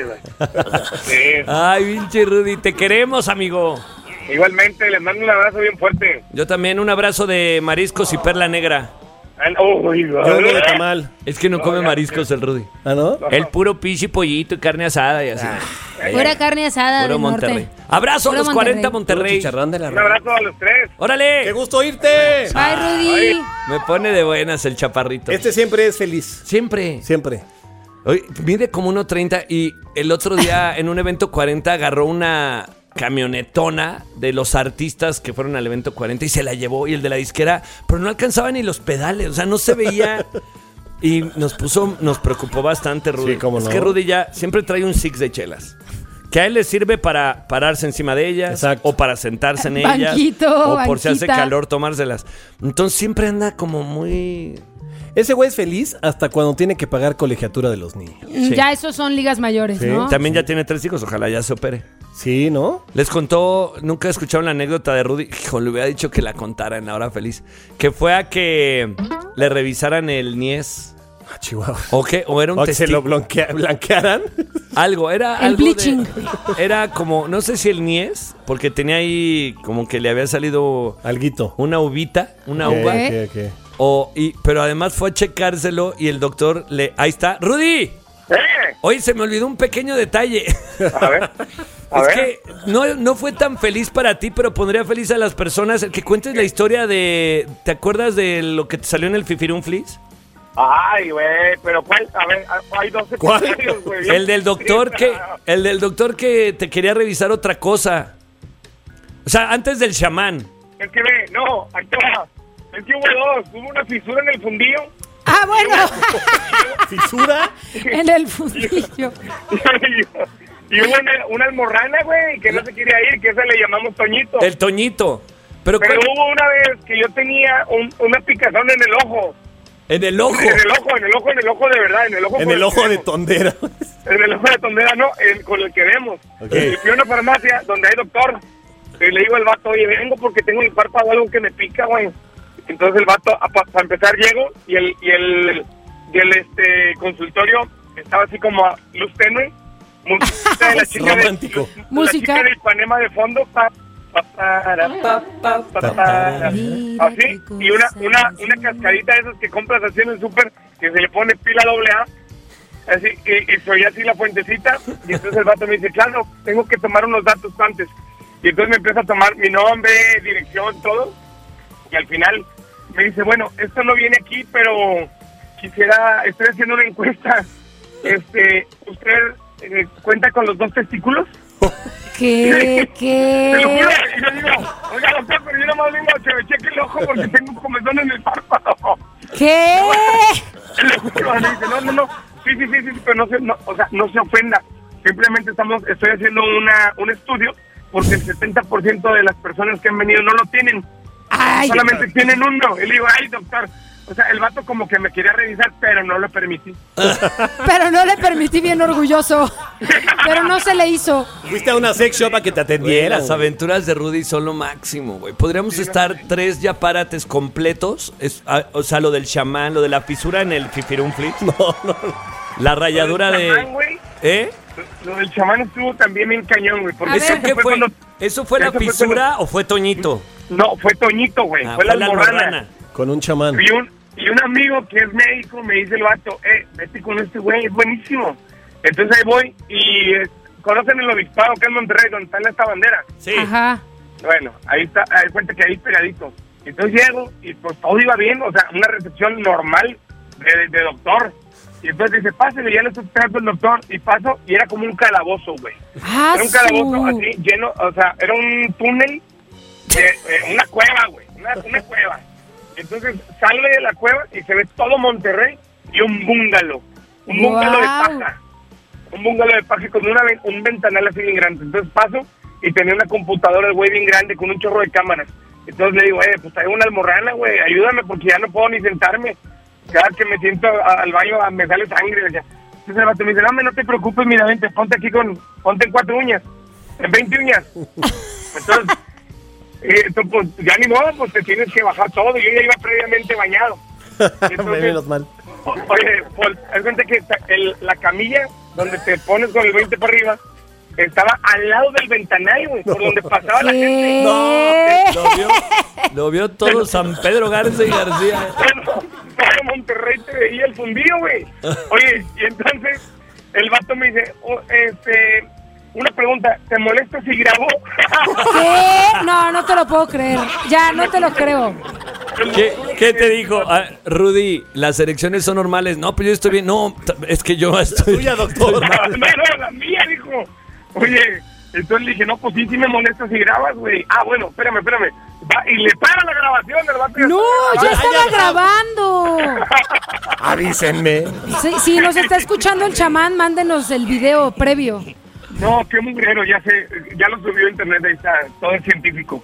Sí. Ay, pinche Rudy, te queremos, amigo. Igualmente, les mando un abrazo bien fuerte. Yo también, un abrazo de mariscos y perla negra. Yo de tamal. Es que no come mariscos el Rudy. ¿Ah, no? El puro pichi, pollito y carne asada y así. Pura carne asada puro del Monterrey. norte. Abrazo a los 40 Monterrey. Un abrazo a los 3. ¡Órale! ¡Qué gusto irte! Bye, Rudy. Me pone de buenas el chaparrito. Este siempre es feliz. Siempre. Oye, mide como 1.30 y el otro día en un evento 40 agarró una camionetona de los artistas que fueron al evento 40 y se la llevó, y el de la disquera, pero no alcanzaba ni los pedales, o sea, no se veía. Y nos preocupó bastante Rudy. Sí, cómo no. Es que Rudy ya siempre trae un six de chelas, que a él le sirve para pararse encima de ellas. Exacto. O para sentarse en ellas, Banquito, o por si hace banquita. calor tomárselas. Entonces siempre anda como muy... Ese güey es feliz hasta cuando tiene que pagar colegiatura de los niños. Sí. Ya esos son ligas mayores, Sí. ¿no? También ya tiene 3 hijos, ojalá ya se opere. Sí, ¿no? Les contó, nunca escucharon la anécdota de Rudy. Hijo, le hubiera dicho que la contara en La Hora Feliz. Que fue a que le revisaran el niés. Ah, Chihuahua. ¿O qué? ¿O era un ¿O que se lo testículo? blanquearan? Algo, era El algo bleaching. Era como, no sé si el niés, porque tenía ahí como que le había salido... Alguito. Una uvita, una uva. Ok. Pero además fue a checárselo y el doctor le... Ahí está. ¡Rudy! Oye, se me olvidó un pequeño detalle. A ver. Que no fue tan feliz para ti, pero pondría feliz a las personas el que cuentes la historia de... ¿Te acuerdas de lo que te salió en el Fifirunflis? Ay, güey, pero ¿cuál? A ver, hay 12 episodios, güey. El del doctor que te quería revisar otra cosa. O sea, antes del chamán. Es que ve, no, ahí te va. Es que hubo una fisura en el fundillo. Ah, bueno. ¿Fisura? En el fundillo. Y hubo una almorrana, güey, que no se quería ir, que esa le llamamos Toñito. El Toñito. Pero hubo una vez que yo tenía una picazón en el ojo. ¿En el ojo? En el ojo de verdad, en el ojo. En el ojo de tondera. En el ojo de tondera, no, con el que vemos. Okay. Y fui a una farmacia donde hay doctor. Y le digo al vato, oye, vengo porque tengo el párpado algo que me pica, güey. Entonces el vato, para empezar, llego y el consultorio estaba así como a luz tenue. Música de la chica romántico. Música. La chica de Ipanema de fondo. Así, y una cascadita de esas que compras así en el súper, que se le pone pila AA. Así, y soy así la fuentecita. Y entonces el vato me dice, claro, tengo que tomar unos datos antes. Y entonces me empieza a tomar mi nombre, dirección, todo. Y al final me dice, bueno, esto no viene aquí, pero estoy haciendo una encuesta. ¿Usted cuenta con los 2 testículos? ¿Qué? Te lo juro. Y yo digo, oiga, doctor, pero yo nomás vengo a que me cheque el ojo porque tengo un comezón en el párpado. ¿Qué? Le juro, me dice, no. Sí, pero no se ofenda. Simplemente estoy haciendo un estudio porque el 70% de las personas que han venido no lo tienen. Ay, solamente tienen uno. Y le digo, ay, doctor. O sea, el vato como que me quería revisar, pero no lo permití. Pero no le permití, bien orgulloso. Pero no se le hizo. Fuiste a una sex shop a que te atendiera. Las aventuras de Rudy son lo máximo, güey. Podríamos estar 3 yaparates completos. O sea, lo del chamán, lo de la fisura en el Fifirunflis. No. La rayadura chamán, güey. Lo del chamán estuvo también bien cañón, güey. ¿Eso qué fue? ¿Eso fue la fisura o fue Toñito? No, fue Toñito, güey. Fue la almorrana. Con un chamán. Y un amigo que es médico me dice el vato, vete con este güey, es buenísimo. Entonces ahí voy y conocen el obispado que es Monterrey, donde está esta bandera. Sí. Ajá. Bueno, ahí está, hay cuenta que ahí pegadito. Entonces llego y pues todo iba bien, o sea, una recepción normal de doctor. Y entonces dice, pásale, ya le estoy esperando el doctor. Y paso, y era como un calabozo, güey. Era un calabozo así, lleno, o sea, era un túnel, una cueva, güey, una cueva. Entonces sale de la cueva y se ve todo Monterrey y un búngalo. Un búngalo de paja. un bungalow de paja con un ventanal así bien grande. Entonces paso y tenía una computadora el güey bien grande con un chorro de cámaras. Entonces le digo, pues traigo una almorrana, güey, ayúdame porque ya no puedo ni sentarme. Cada que me siento al baño me sale sangre. Entonces el vato me dice, no te preocupes, mira, vente, ponte en 4 uñas, en 20 uñas. Entonces, pues ya ni modo, pues te tienes que bajar todo. Yo ya iba previamente bañado. Entonces, menos mal. Oye, Paul, haz cuenta que la camilla donde te pones con el 20 para arriba estaba al lado del ventanal, güey, por donde pasaba la gente. Lo vio todo San Pedro Garza y García. Todo Monterrey te veía el fundido, güey. Oye, y entonces el vato me dice, una pregunta, ¿te molesta si grabó? ¿Qué? No te lo puedo creer. Ya, no te lo creo. ¿Qué te dijo? Rudy, las erecciones son normales. No, pero yo estoy bien. No, es que yo estoy... Tuya, doctor. No, la mía, dijo. Oye, entonces le dije, no, pues sí me molesta si grabas, güey. Bueno, espérame. Va, y le para la grabación del vato. ¡No, ya estaba grabando! Avísenme. Si nos está escuchando el chamán, mándenos el video previo. No, qué mugrero, ya lo subió a internet, ahí está, todo es científico.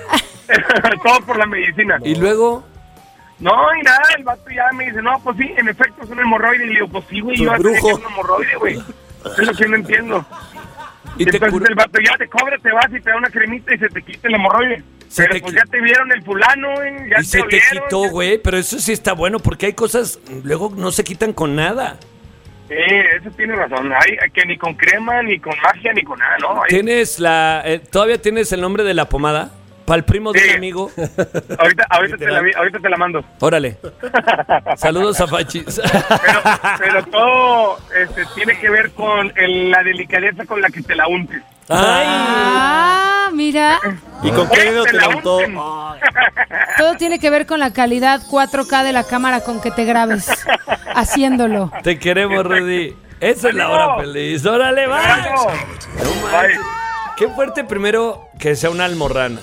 Todo por la medicina. ¿Y luego? No, y nada, el vato ya me dice, no, pues sí, en efecto es un hemorroide. Y le digo, pues sí, güey, yo sé que es un hemorroide, güey. Es lo que no entiendo. Y entonces el vato ya te cobra, te vas y te da una cremita y se te quita el hemorroide. Pero pues ya te vieron el fulano, güey. Y se te quitó, güey, pero eso sí está bueno porque hay cosas, luego no se quitan con nada. Sí, eso tiene razón. Hay que ni con crema, ni con magia, ni con nada, ¿no? ¿Tienes todavía tienes el nombre de la pomada? Para el primo de un amigo. Ahorita te la mando. Órale. Saludos a Fachis. Pero todo tiene que ver con la delicadeza con la que te la untes. ¡Ay! Mira. ¿Y con qué dedo te la untó? Todo tiene que ver con la calidad 4K de la cámara con que te grabes haciéndolo. Te queremos, Rudy. Esa es la hora feliz. ¡Órale, va! No manches. Qué fuerte, primero, que sea una almorrana.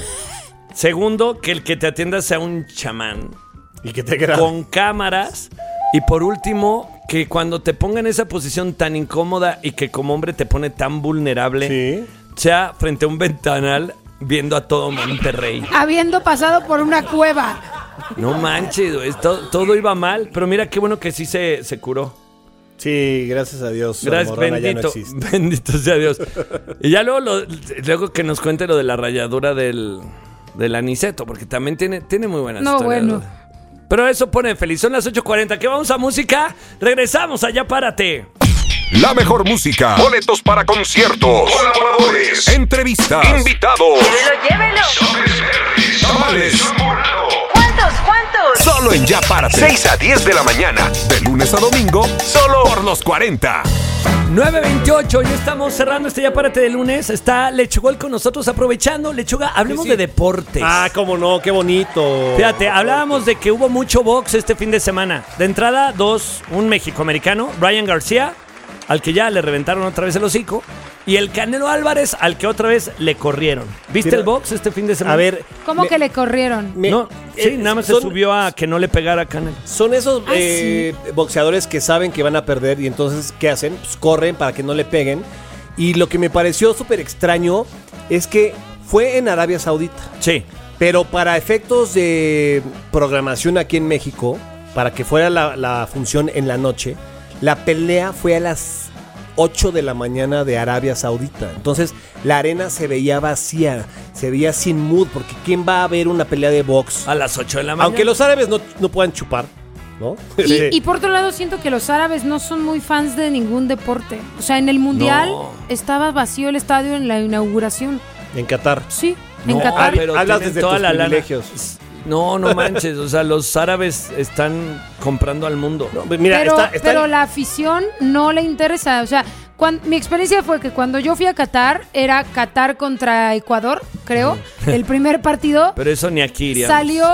Segundo, que el que te atienda sea un chamán. Y que te grabe. Con cámaras. Y por último, que cuando te ponga en esa posición tan incómoda y que como hombre te pone tan vulnerable, ¿sí? Sea frente a un ventanal viendo a todo Monterrey. Habiendo pasado por una cueva. No manches, todo iba mal. Pero mira qué bueno que sí se curó. Sí, gracias a Dios. Gracias, bendito, no bendito sea Dios. Y ya luego que nos cuente lo de la ralladura del aniceto, porque también tiene muy buenas historias. Bueno. Pero eso pone feliz. Son las 8:40. ¿Qué vamos a música? Regresamos allá, párate. La mejor música, boletos para conciertos, colaboradores, entrevistas, invitados. Llévelo. Tamales. ¿Cuántos? Solo en Ya Párate. 6 a 10 de la mañana. De lunes a domingo, solo por los 40. 9:28, ya estamos cerrando este Ya Párate de lunes. Está Lechugol con nosotros aprovechando. Lechuga, hablemos de deportes. Cómo no, qué bonito. Fíjate, hablábamos de que hubo mucho box este fin de semana. De entrada, un mexicoamericano, Ryan García, al que ya le reventaron otra vez el hocico, y el Canelo Álvarez, al que otra vez le corrieron. ¿Viste el box este fin de semana? A ver, ¿cómo que le corrieron? Nada más se subió a que no le pegara a Canelo. Son esos boxeadores que saben que van a perder y entonces, ¿qué hacen? Pues corren para que no le peguen. Y lo que me pareció súper extraño es que fue en Arabia Saudita. Sí. Pero para efectos de programación aquí en México, para que fuera la función en la noche, la pelea fue a las 8 de la mañana de Arabia Saudita. Entonces la arena se veía vacía, se veía sin mood, porque ¿quién va a ver una pelea de box a las 8 de la mañana? Aunque los árabes no puedan chupar, ¿no? Y por otro lado siento que los árabes no son muy fans de ningún deporte. O sea, en el Mundial estaba vacío el estadio en la inauguración. En Qatar. Sí, en Qatar. Pero hablas desde toda tus privilegios. No manches, o sea, los árabes están comprando al mundo. No, mira, pero la afición no le interesa. O sea, mi experiencia fue que cuando yo fui a Qatar, era Qatar contra Ecuador, creo, el primer partido. Pero eso ni aquí iría. Salió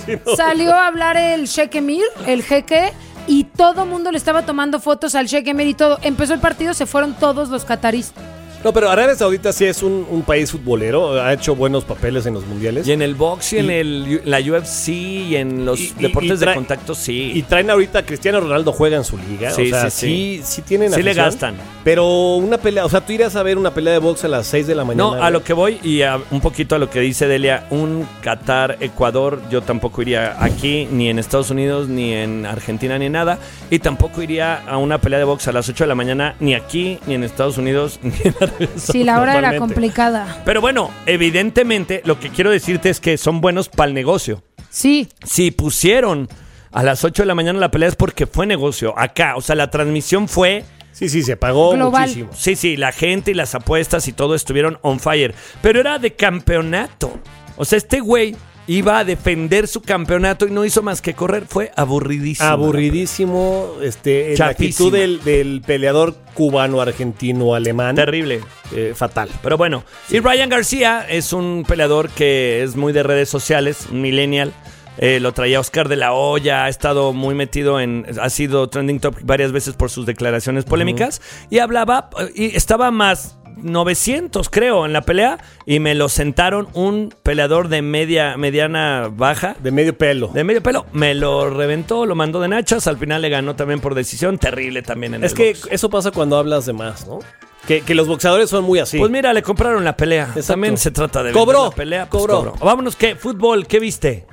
a hablar el Sheikh Emir, el jeque, y todo mundo le estaba tomando fotos al Sheikh Emir y todo. Empezó el partido, se fueron todos los catarís. No, pero Arabia Saudita sí es un país futbolero, ha hecho buenos papeles en los mundiales. Y en el box y en la UFC y en los deportes de contacto, sí. Y traen ahorita a Cristiano Ronaldo, juega en su liga. Sí, o sea, sí tienen Sí le afición. gastan. Pero una pelea, o sea, tú irás a ver una pelea de box a las 6 de la mañana. No, a lo que voy y un poquito a lo que dice Delia, un Qatar, Ecuador, yo tampoco iría aquí, ni en Estados Unidos, ni en Argentina, ni nada. Y tampoco iría a una pelea de box a las 8 de la mañana, ni aquí, ni en Estados Unidos, ni en Argentina. Sí, la hora era complicada. Pero bueno, evidentemente lo que quiero decirte es que son buenos para el negocio. Sí. Si pusieron a las 8 de la mañana la pelea es porque fue negocio. Acá, o sea, la transmisión fue... Sí, se pagó global. Muchísimo. Sí, la gente y las apuestas y todo estuvieron on fire. Pero era de campeonato. O sea, este güey iba a defender su campeonato y no hizo más que correr. Fue aburridísimo. Aburridísimo. La actitud del peleador cubano-argentino-alemán. Terrible. Fatal. Pero bueno. Sí. Y Ryan García es un peleador que es muy de redes sociales, un millennial. Lo traía Oscar de la Hoya, ha estado muy metido ha sido trending topic varias veces por sus declaraciones polémicas. Y hablaba, y estaba más 900 creo en la pelea, y me lo sentaron un peleador de mediana baja. De medio pelo. Me lo reventó, lo mandó de nachas, al final le ganó también por decisión, terrible también en el box. Eso pasa cuando hablas de más, ¿no? Que los boxeadores son muy así. Pues mira, le compraron la pelea. Exacto. También se trata de cobró la pelea. Pues cobró. Vámonos, ¿qué? Fútbol, ¿qué viste?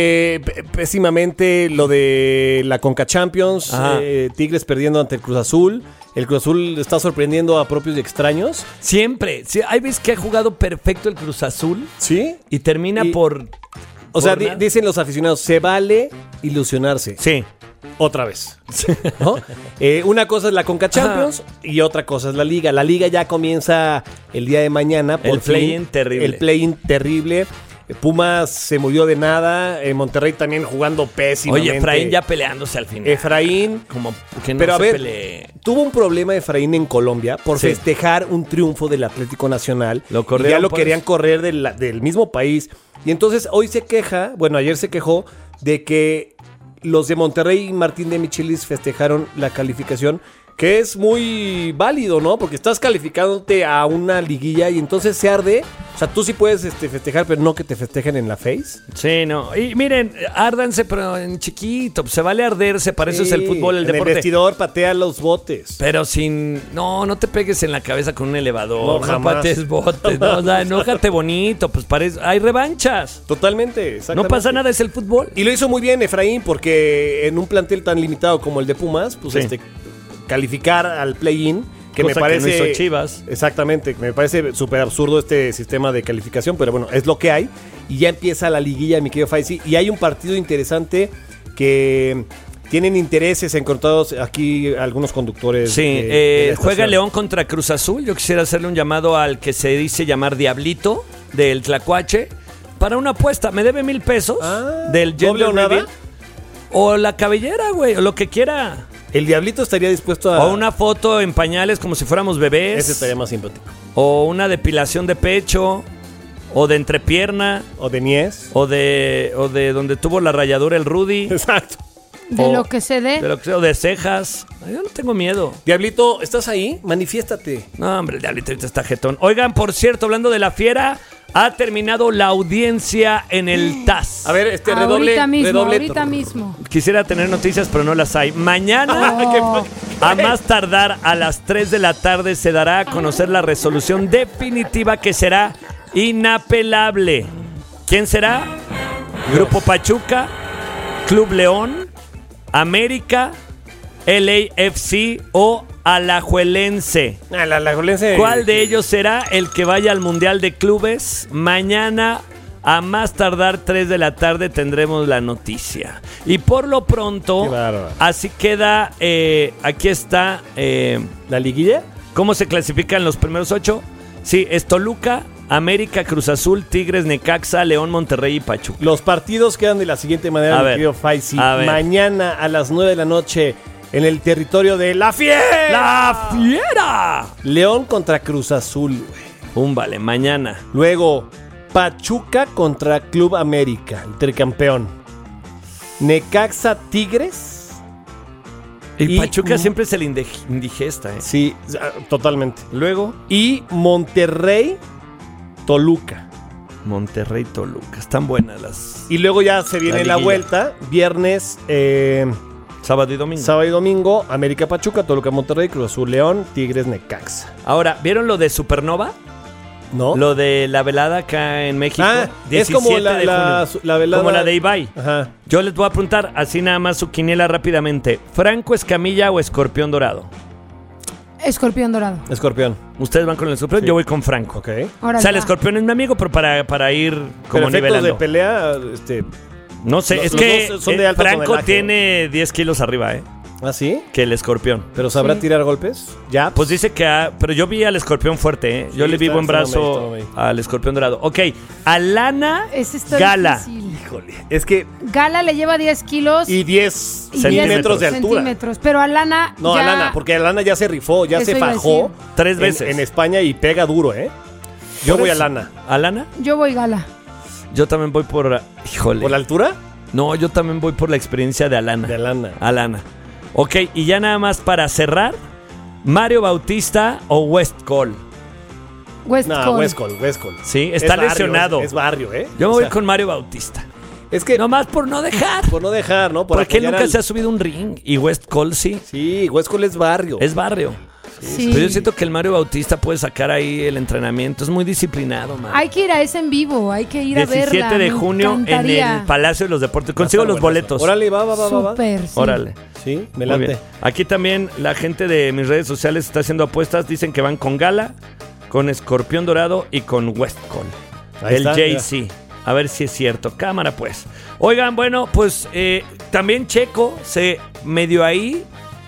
Pésimamente lo de la Conca Champions. Tigres perdiendo ante el Cruz Azul. El Cruz Azul está sorprendiendo a propios y extraños. Siempre. Sí, hay veces que ha jugado perfecto el Cruz Azul. Sí. Y termina por... O sea, dicen los aficionados, se vale ilusionarse. Sí. Otra vez, ¿no? Una cosa es la Conca Champions y otra cosa es la Liga. La Liga ya comienza el día de mañana. El play-in terrible. El play-in terrible. Pumas se murió de nada. Monterrey también jugando pésimamente. Oye, Efraín ya peleándose al final. Efraín. Como que no pero a se ver, pelee. Tuvo un problema Efraín en Colombia por festejar un triunfo del Atlético Nacional. Lo corrieron, y ya lo querían correr del mismo país. Y entonces hoy se queja, ayer se quejó de que los de Monterrey y Martín de Michelis festejaron la calificación, que es muy válido, ¿no? Porque estás calificándote a una liguilla y entonces se arde. O sea, tú sí puedes festejar, pero no que te festejen en la face. Sí, no. Y miren, árdanse, pero en chiquito. Pues se vale arderse, para eso es el fútbol, el deporte. El vestidor patea los botes. Pero sin... No te pegues en la cabeza con un elevador. No, jamás. Patees botes. No, o sea, enójate bonito. Pues hay revanchas. Totalmente, exactamente. No pasa nada, es el fútbol. Y lo hizo muy bien Efraín, porque en un plantel tan limitado como el de Pumas, pues calificar al play-in, que cosa me parece... que no hizo Chivas. Exactamente, me parece súper absurdo este sistema de calificación, pero bueno, es lo que hay. Y ya empieza la liguilla, mi querido Faisy, y hay un partido interesante que tienen intereses encontrados aquí algunos conductores. Sí, juega León contra Cruz Azul. Yo quisiera hacerle un llamado al que se dice llamar Diablito del Tlacuache para una apuesta. Me debe $1,000 del ¿doble o nada? O la cabellera, güey, o lo que quiera. El Diablito estaría dispuesto a... O una foto en pañales como si fuéramos bebés. Ese estaría más simpático. O una depilación de pecho. O de entrepierna. O de niés. O de donde tuvo la rayadura el Rudy. Exacto. De lo que se dé. O de cejas. Yo no tengo miedo. Diablito, ¿estás ahí? Manifiéstate. No, hombre, el Diablito ahorita está jetón. Oigan, por cierto, hablando de la fiera, ha terminado la audiencia en el TAS. A ver, redoble. Ahorita mismo. Quisiera tener noticias, pero no las hay. Mañana, a más tardar a las 3 de la tarde, se dará a conocer la resolución definitiva que será inapelable. ¿Quién será? Grupo Pachuca, Club León, América, LAFC o Alajuelense. Alajuelense. ¿Cuál de ellos será el que vaya al Mundial de Clubes? Mañana, a más tardar 3 de la tarde, tendremos la noticia. Y por lo pronto, así queda. Aquí está. ¿La liguilla? ¿Cómo se clasifican los primeros 8? Sí, es Toluca, América, Cruz Azul, Tigres, Necaxa, León, Monterrey y Pachuca. Los partidos quedan de la siguiente manera, mi querido Faisy. Mañana a las 9 de la noche en el territorio de La Fiera. ¡La Fiera! León contra Cruz Azul. Vale, mañana. Luego, Pachuca contra Club América, el tricampeón. Necaxa, Tigres. Y Pachuca siempre se le indigesta, ¿eh? Sí, totalmente. Luego. Y Monterrey, Toluca. Monterrey, Toluca. Están buenas las. Y luego ya se viene la vuelta. Viernes, sábado y domingo. Sábado y domingo, América, Pachuca, Toluca, Monterrey, Cruz Azul, León, Tigres, Necaxa. Ahora, ¿vieron lo de Supernova? ¿No? Lo de la velada acá en México. 17 es como la velada. Como la de Ibai. Ajá. Yo les voy a preguntar, así nada más su quiniela rápidamente. ¿Franco Escamilla o Escorpión Dorado? Escorpión Dorado. Escorpión. Ustedes van con el Escorpión, yo voy con Franco. Ok. Órale, O sea, el va. Escorpión es mi amigo, pero para ir como Pero efectos nivelando. de pelea, No sé, los es que dos son de alto Franco tonelaje, tiene 10 kilos arriba, ¿Ah, sí? que el Escorpión. ¿Pero sabrá tirar golpes? Ya. Pues dice que pero yo vi al Escorpión fuerte, Yo le vi está- buen está brazo mamey, está al Escorpión Dorado. Ok, Alana Ese está Gala. difícil. Híjole. Es que. Gala le lleva 10 kilos Y 10 y centímetros 10 de altura. centímetros. Pero Alana No, ya... Alana, porque Alana ya se rifó, ya Eso se iba a fajó. decir. 3 veces. En España y pega duro, Yo voy a Alana. ¿Alana? Yo voy Gala. Yo también voy por... Híjole. ¿Por la altura? No, yo también voy por la experiencia de Alana. De Alana. Alana. Ok, y ya nada más para cerrar, ¿Mario Bautista o West Cole? West No, Cole. West Cole. Sí, está Es barrio, lesionado. Es barrio, Yo me O voy sea, con Mario Bautista. Es que. Nomás por no dejar. Por no dejar, ¿no? Por Porque él apoyar nunca al- se ha subido a un ring. Y West Cole sí. Sí, West Cole es barrio. Es barrio. Sí. Pero yo siento que el Mario Bautista puede sacar ahí el entrenamiento. Es muy disciplinado, man. Hay que ir a ese en vivo, hay que ir a verla. 17 de me junio en encantaría. el Palacio de los Deportes. Consigo los boletos. Órale, va. Súper, sí. Órale. Sí, me Muy late. bien. Aquí también la gente de mis redes sociales está haciendo apuestas. Dicen que van con Gala, con Escorpión Dorado y con West Cole. Ahí El está, JC. A ver si es cierto. Cámara, pues. Oigan, bueno, pues también Checo se medio ahí.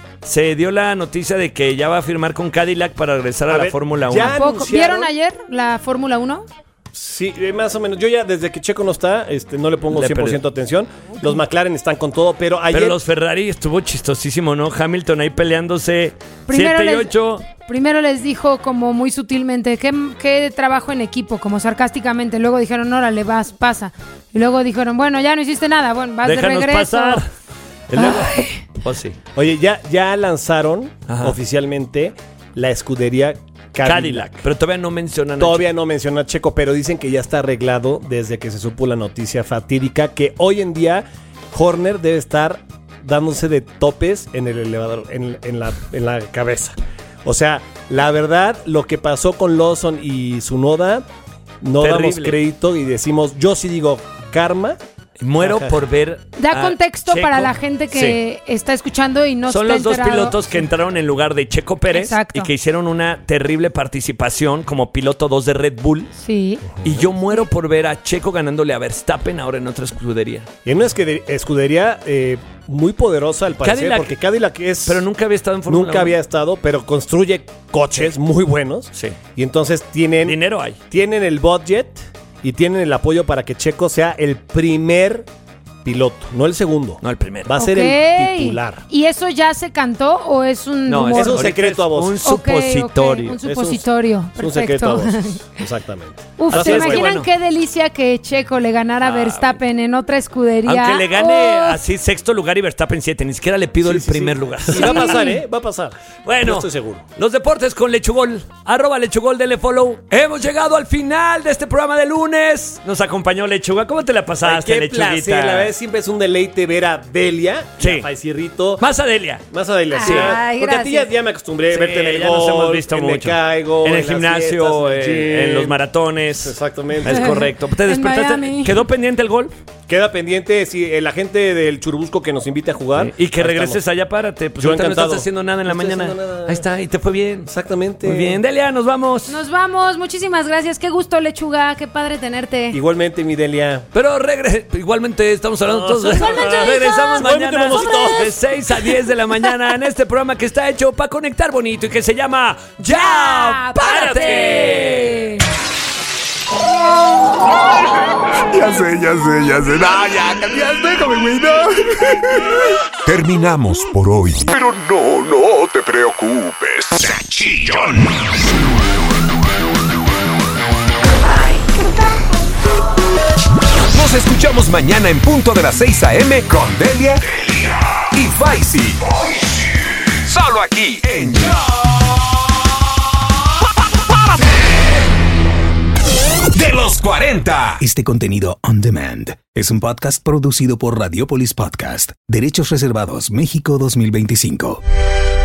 Se dio la noticia de que ya va a firmar con Cadillac para regresar a la ver, Fórmula 1. ya Poco. anunciaron- ¿Vieron ayer la Fórmula 1? Sí, más o menos. Yo ya desde que Checo no está, no le pongo Le 100% atención. Los McLaren están con todo, pero ayer... Pero los Ferrari estuvo chistosísimo, ¿no? Hamilton ahí peleándose 7 y 8. Primero les dijo como muy sutilmente, ¿qué trabajo en equipo? Como sarcásticamente. Luego dijeron, órale, vas, pasa. Y luego dijeron, bueno, ya no hiciste nada, bueno, vas Déjanos de regreso. pasar. Y luego, pues sí. Oye, ya lanzaron Ajá. oficialmente la escudería Cadillac. Pero todavía no mencionan. Todavía no menciona a Checo, pero dicen que ya está arreglado desde que se supo la noticia fatídica que hoy en día Horner debe estar dándose de topes en el elevador, en la cabeza. O sea, la verdad, lo que pasó con Lawson y Tsunoda, no Terrible. damos crédito y decimos, yo sí digo karma. Muero Ajá. por ver. Da a contexto Checo. para la gente que está escuchando y no Son está los dos enterado. pilotos que entraron en lugar de Checo Pérez. Exacto. Y que hicieron una terrible participación como piloto 2 de Red Bull. Sí. Y yo muero por ver a Checo ganándole a Verstappen ahora en otra escudería. Y en una escudería muy poderosa al parecer, Cadillac- porque Cadillac es... Pero nunca había estado en Fórmula 1. Nunca había estado, pero construye coches muy buenos. Sí. Y entonces tienen Dinero hay. el budget y tienen el apoyo para que Checo sea el primer piloto, no el segundo. No, el primero. Va a ser Ok. el titular. ¿Y eso ya se cantó o es un No, rumor? Es un ahorita secreto a voces. Un Ok, supositorio. ok, un supositorio. Es un secreto a Perfecto. voces. Exactamente. Uf, Así ¿se es, imaginan bueno. qué delicia que Checo le ganara a Verstappen en otra escudería? Aunque le gane Oh, así sexto lugar y Verstappen 7, ni siquiera le pido el primer lugar. Y va a pasar, Va a pasar. Bueno, Yo estoy seguro. los deportes con Lechugol. @Lechugol, dele follow. Hemos llegado al final de este programa de lunes. Nos acompañó Lechuga. ¿Cómo te la pasaste, Qué Lechuguita? placer, la verdad siempre es un deleite ver a Delia, Sí. y a Faisirrito. Más Adelia. Más Delia, sí. Ay, Porque a ti gracias. ya me acostumbré a Sí, verte en el ya nos hemos golf, visto en mucho. Me Caigo, En el las gimnasio, fiestas, en el en gym. los maratones. Exactamente. Es correcto. ¿Te En despertaste? Miami. ¿Quedó pendiente el gol? Queda pendiente si la gente del Churubusco que nos invite a jugar. Y que Ahí regreses estamos. allá, párate. Pues Yo ahorita no encantado. estás haciendo nada en la No estoy mañana. haciendo nada. Ahí está, y te fue bien. Exactamente. Muy bien, Delia, nos vamos. Nos vamos, muchísimas gracias. Qué gusto, Lechuga, qué padre tenerte. Igualmente, mi Delia. Pero igualmente estamos hablando todos. Igualmente, Regresamos hija. mañana Igualmente, de 6 a 10 de la mañana en este programa que está hecho para conectar bonito y que se llama ¡Ya Párate! Ya sé. No, ya cambiaste, déjame, güey, no. Terminamos por hoy. Pero no te preocupes. ¡Chillón! Nos escuchamos mañana en punto de las 6 a.m. con Delia y Faisy. Solo aquí en de los 40. Este contenido on demand es un podcast producido por Radiopolis Podcast, Derechos Reservados, México 2025.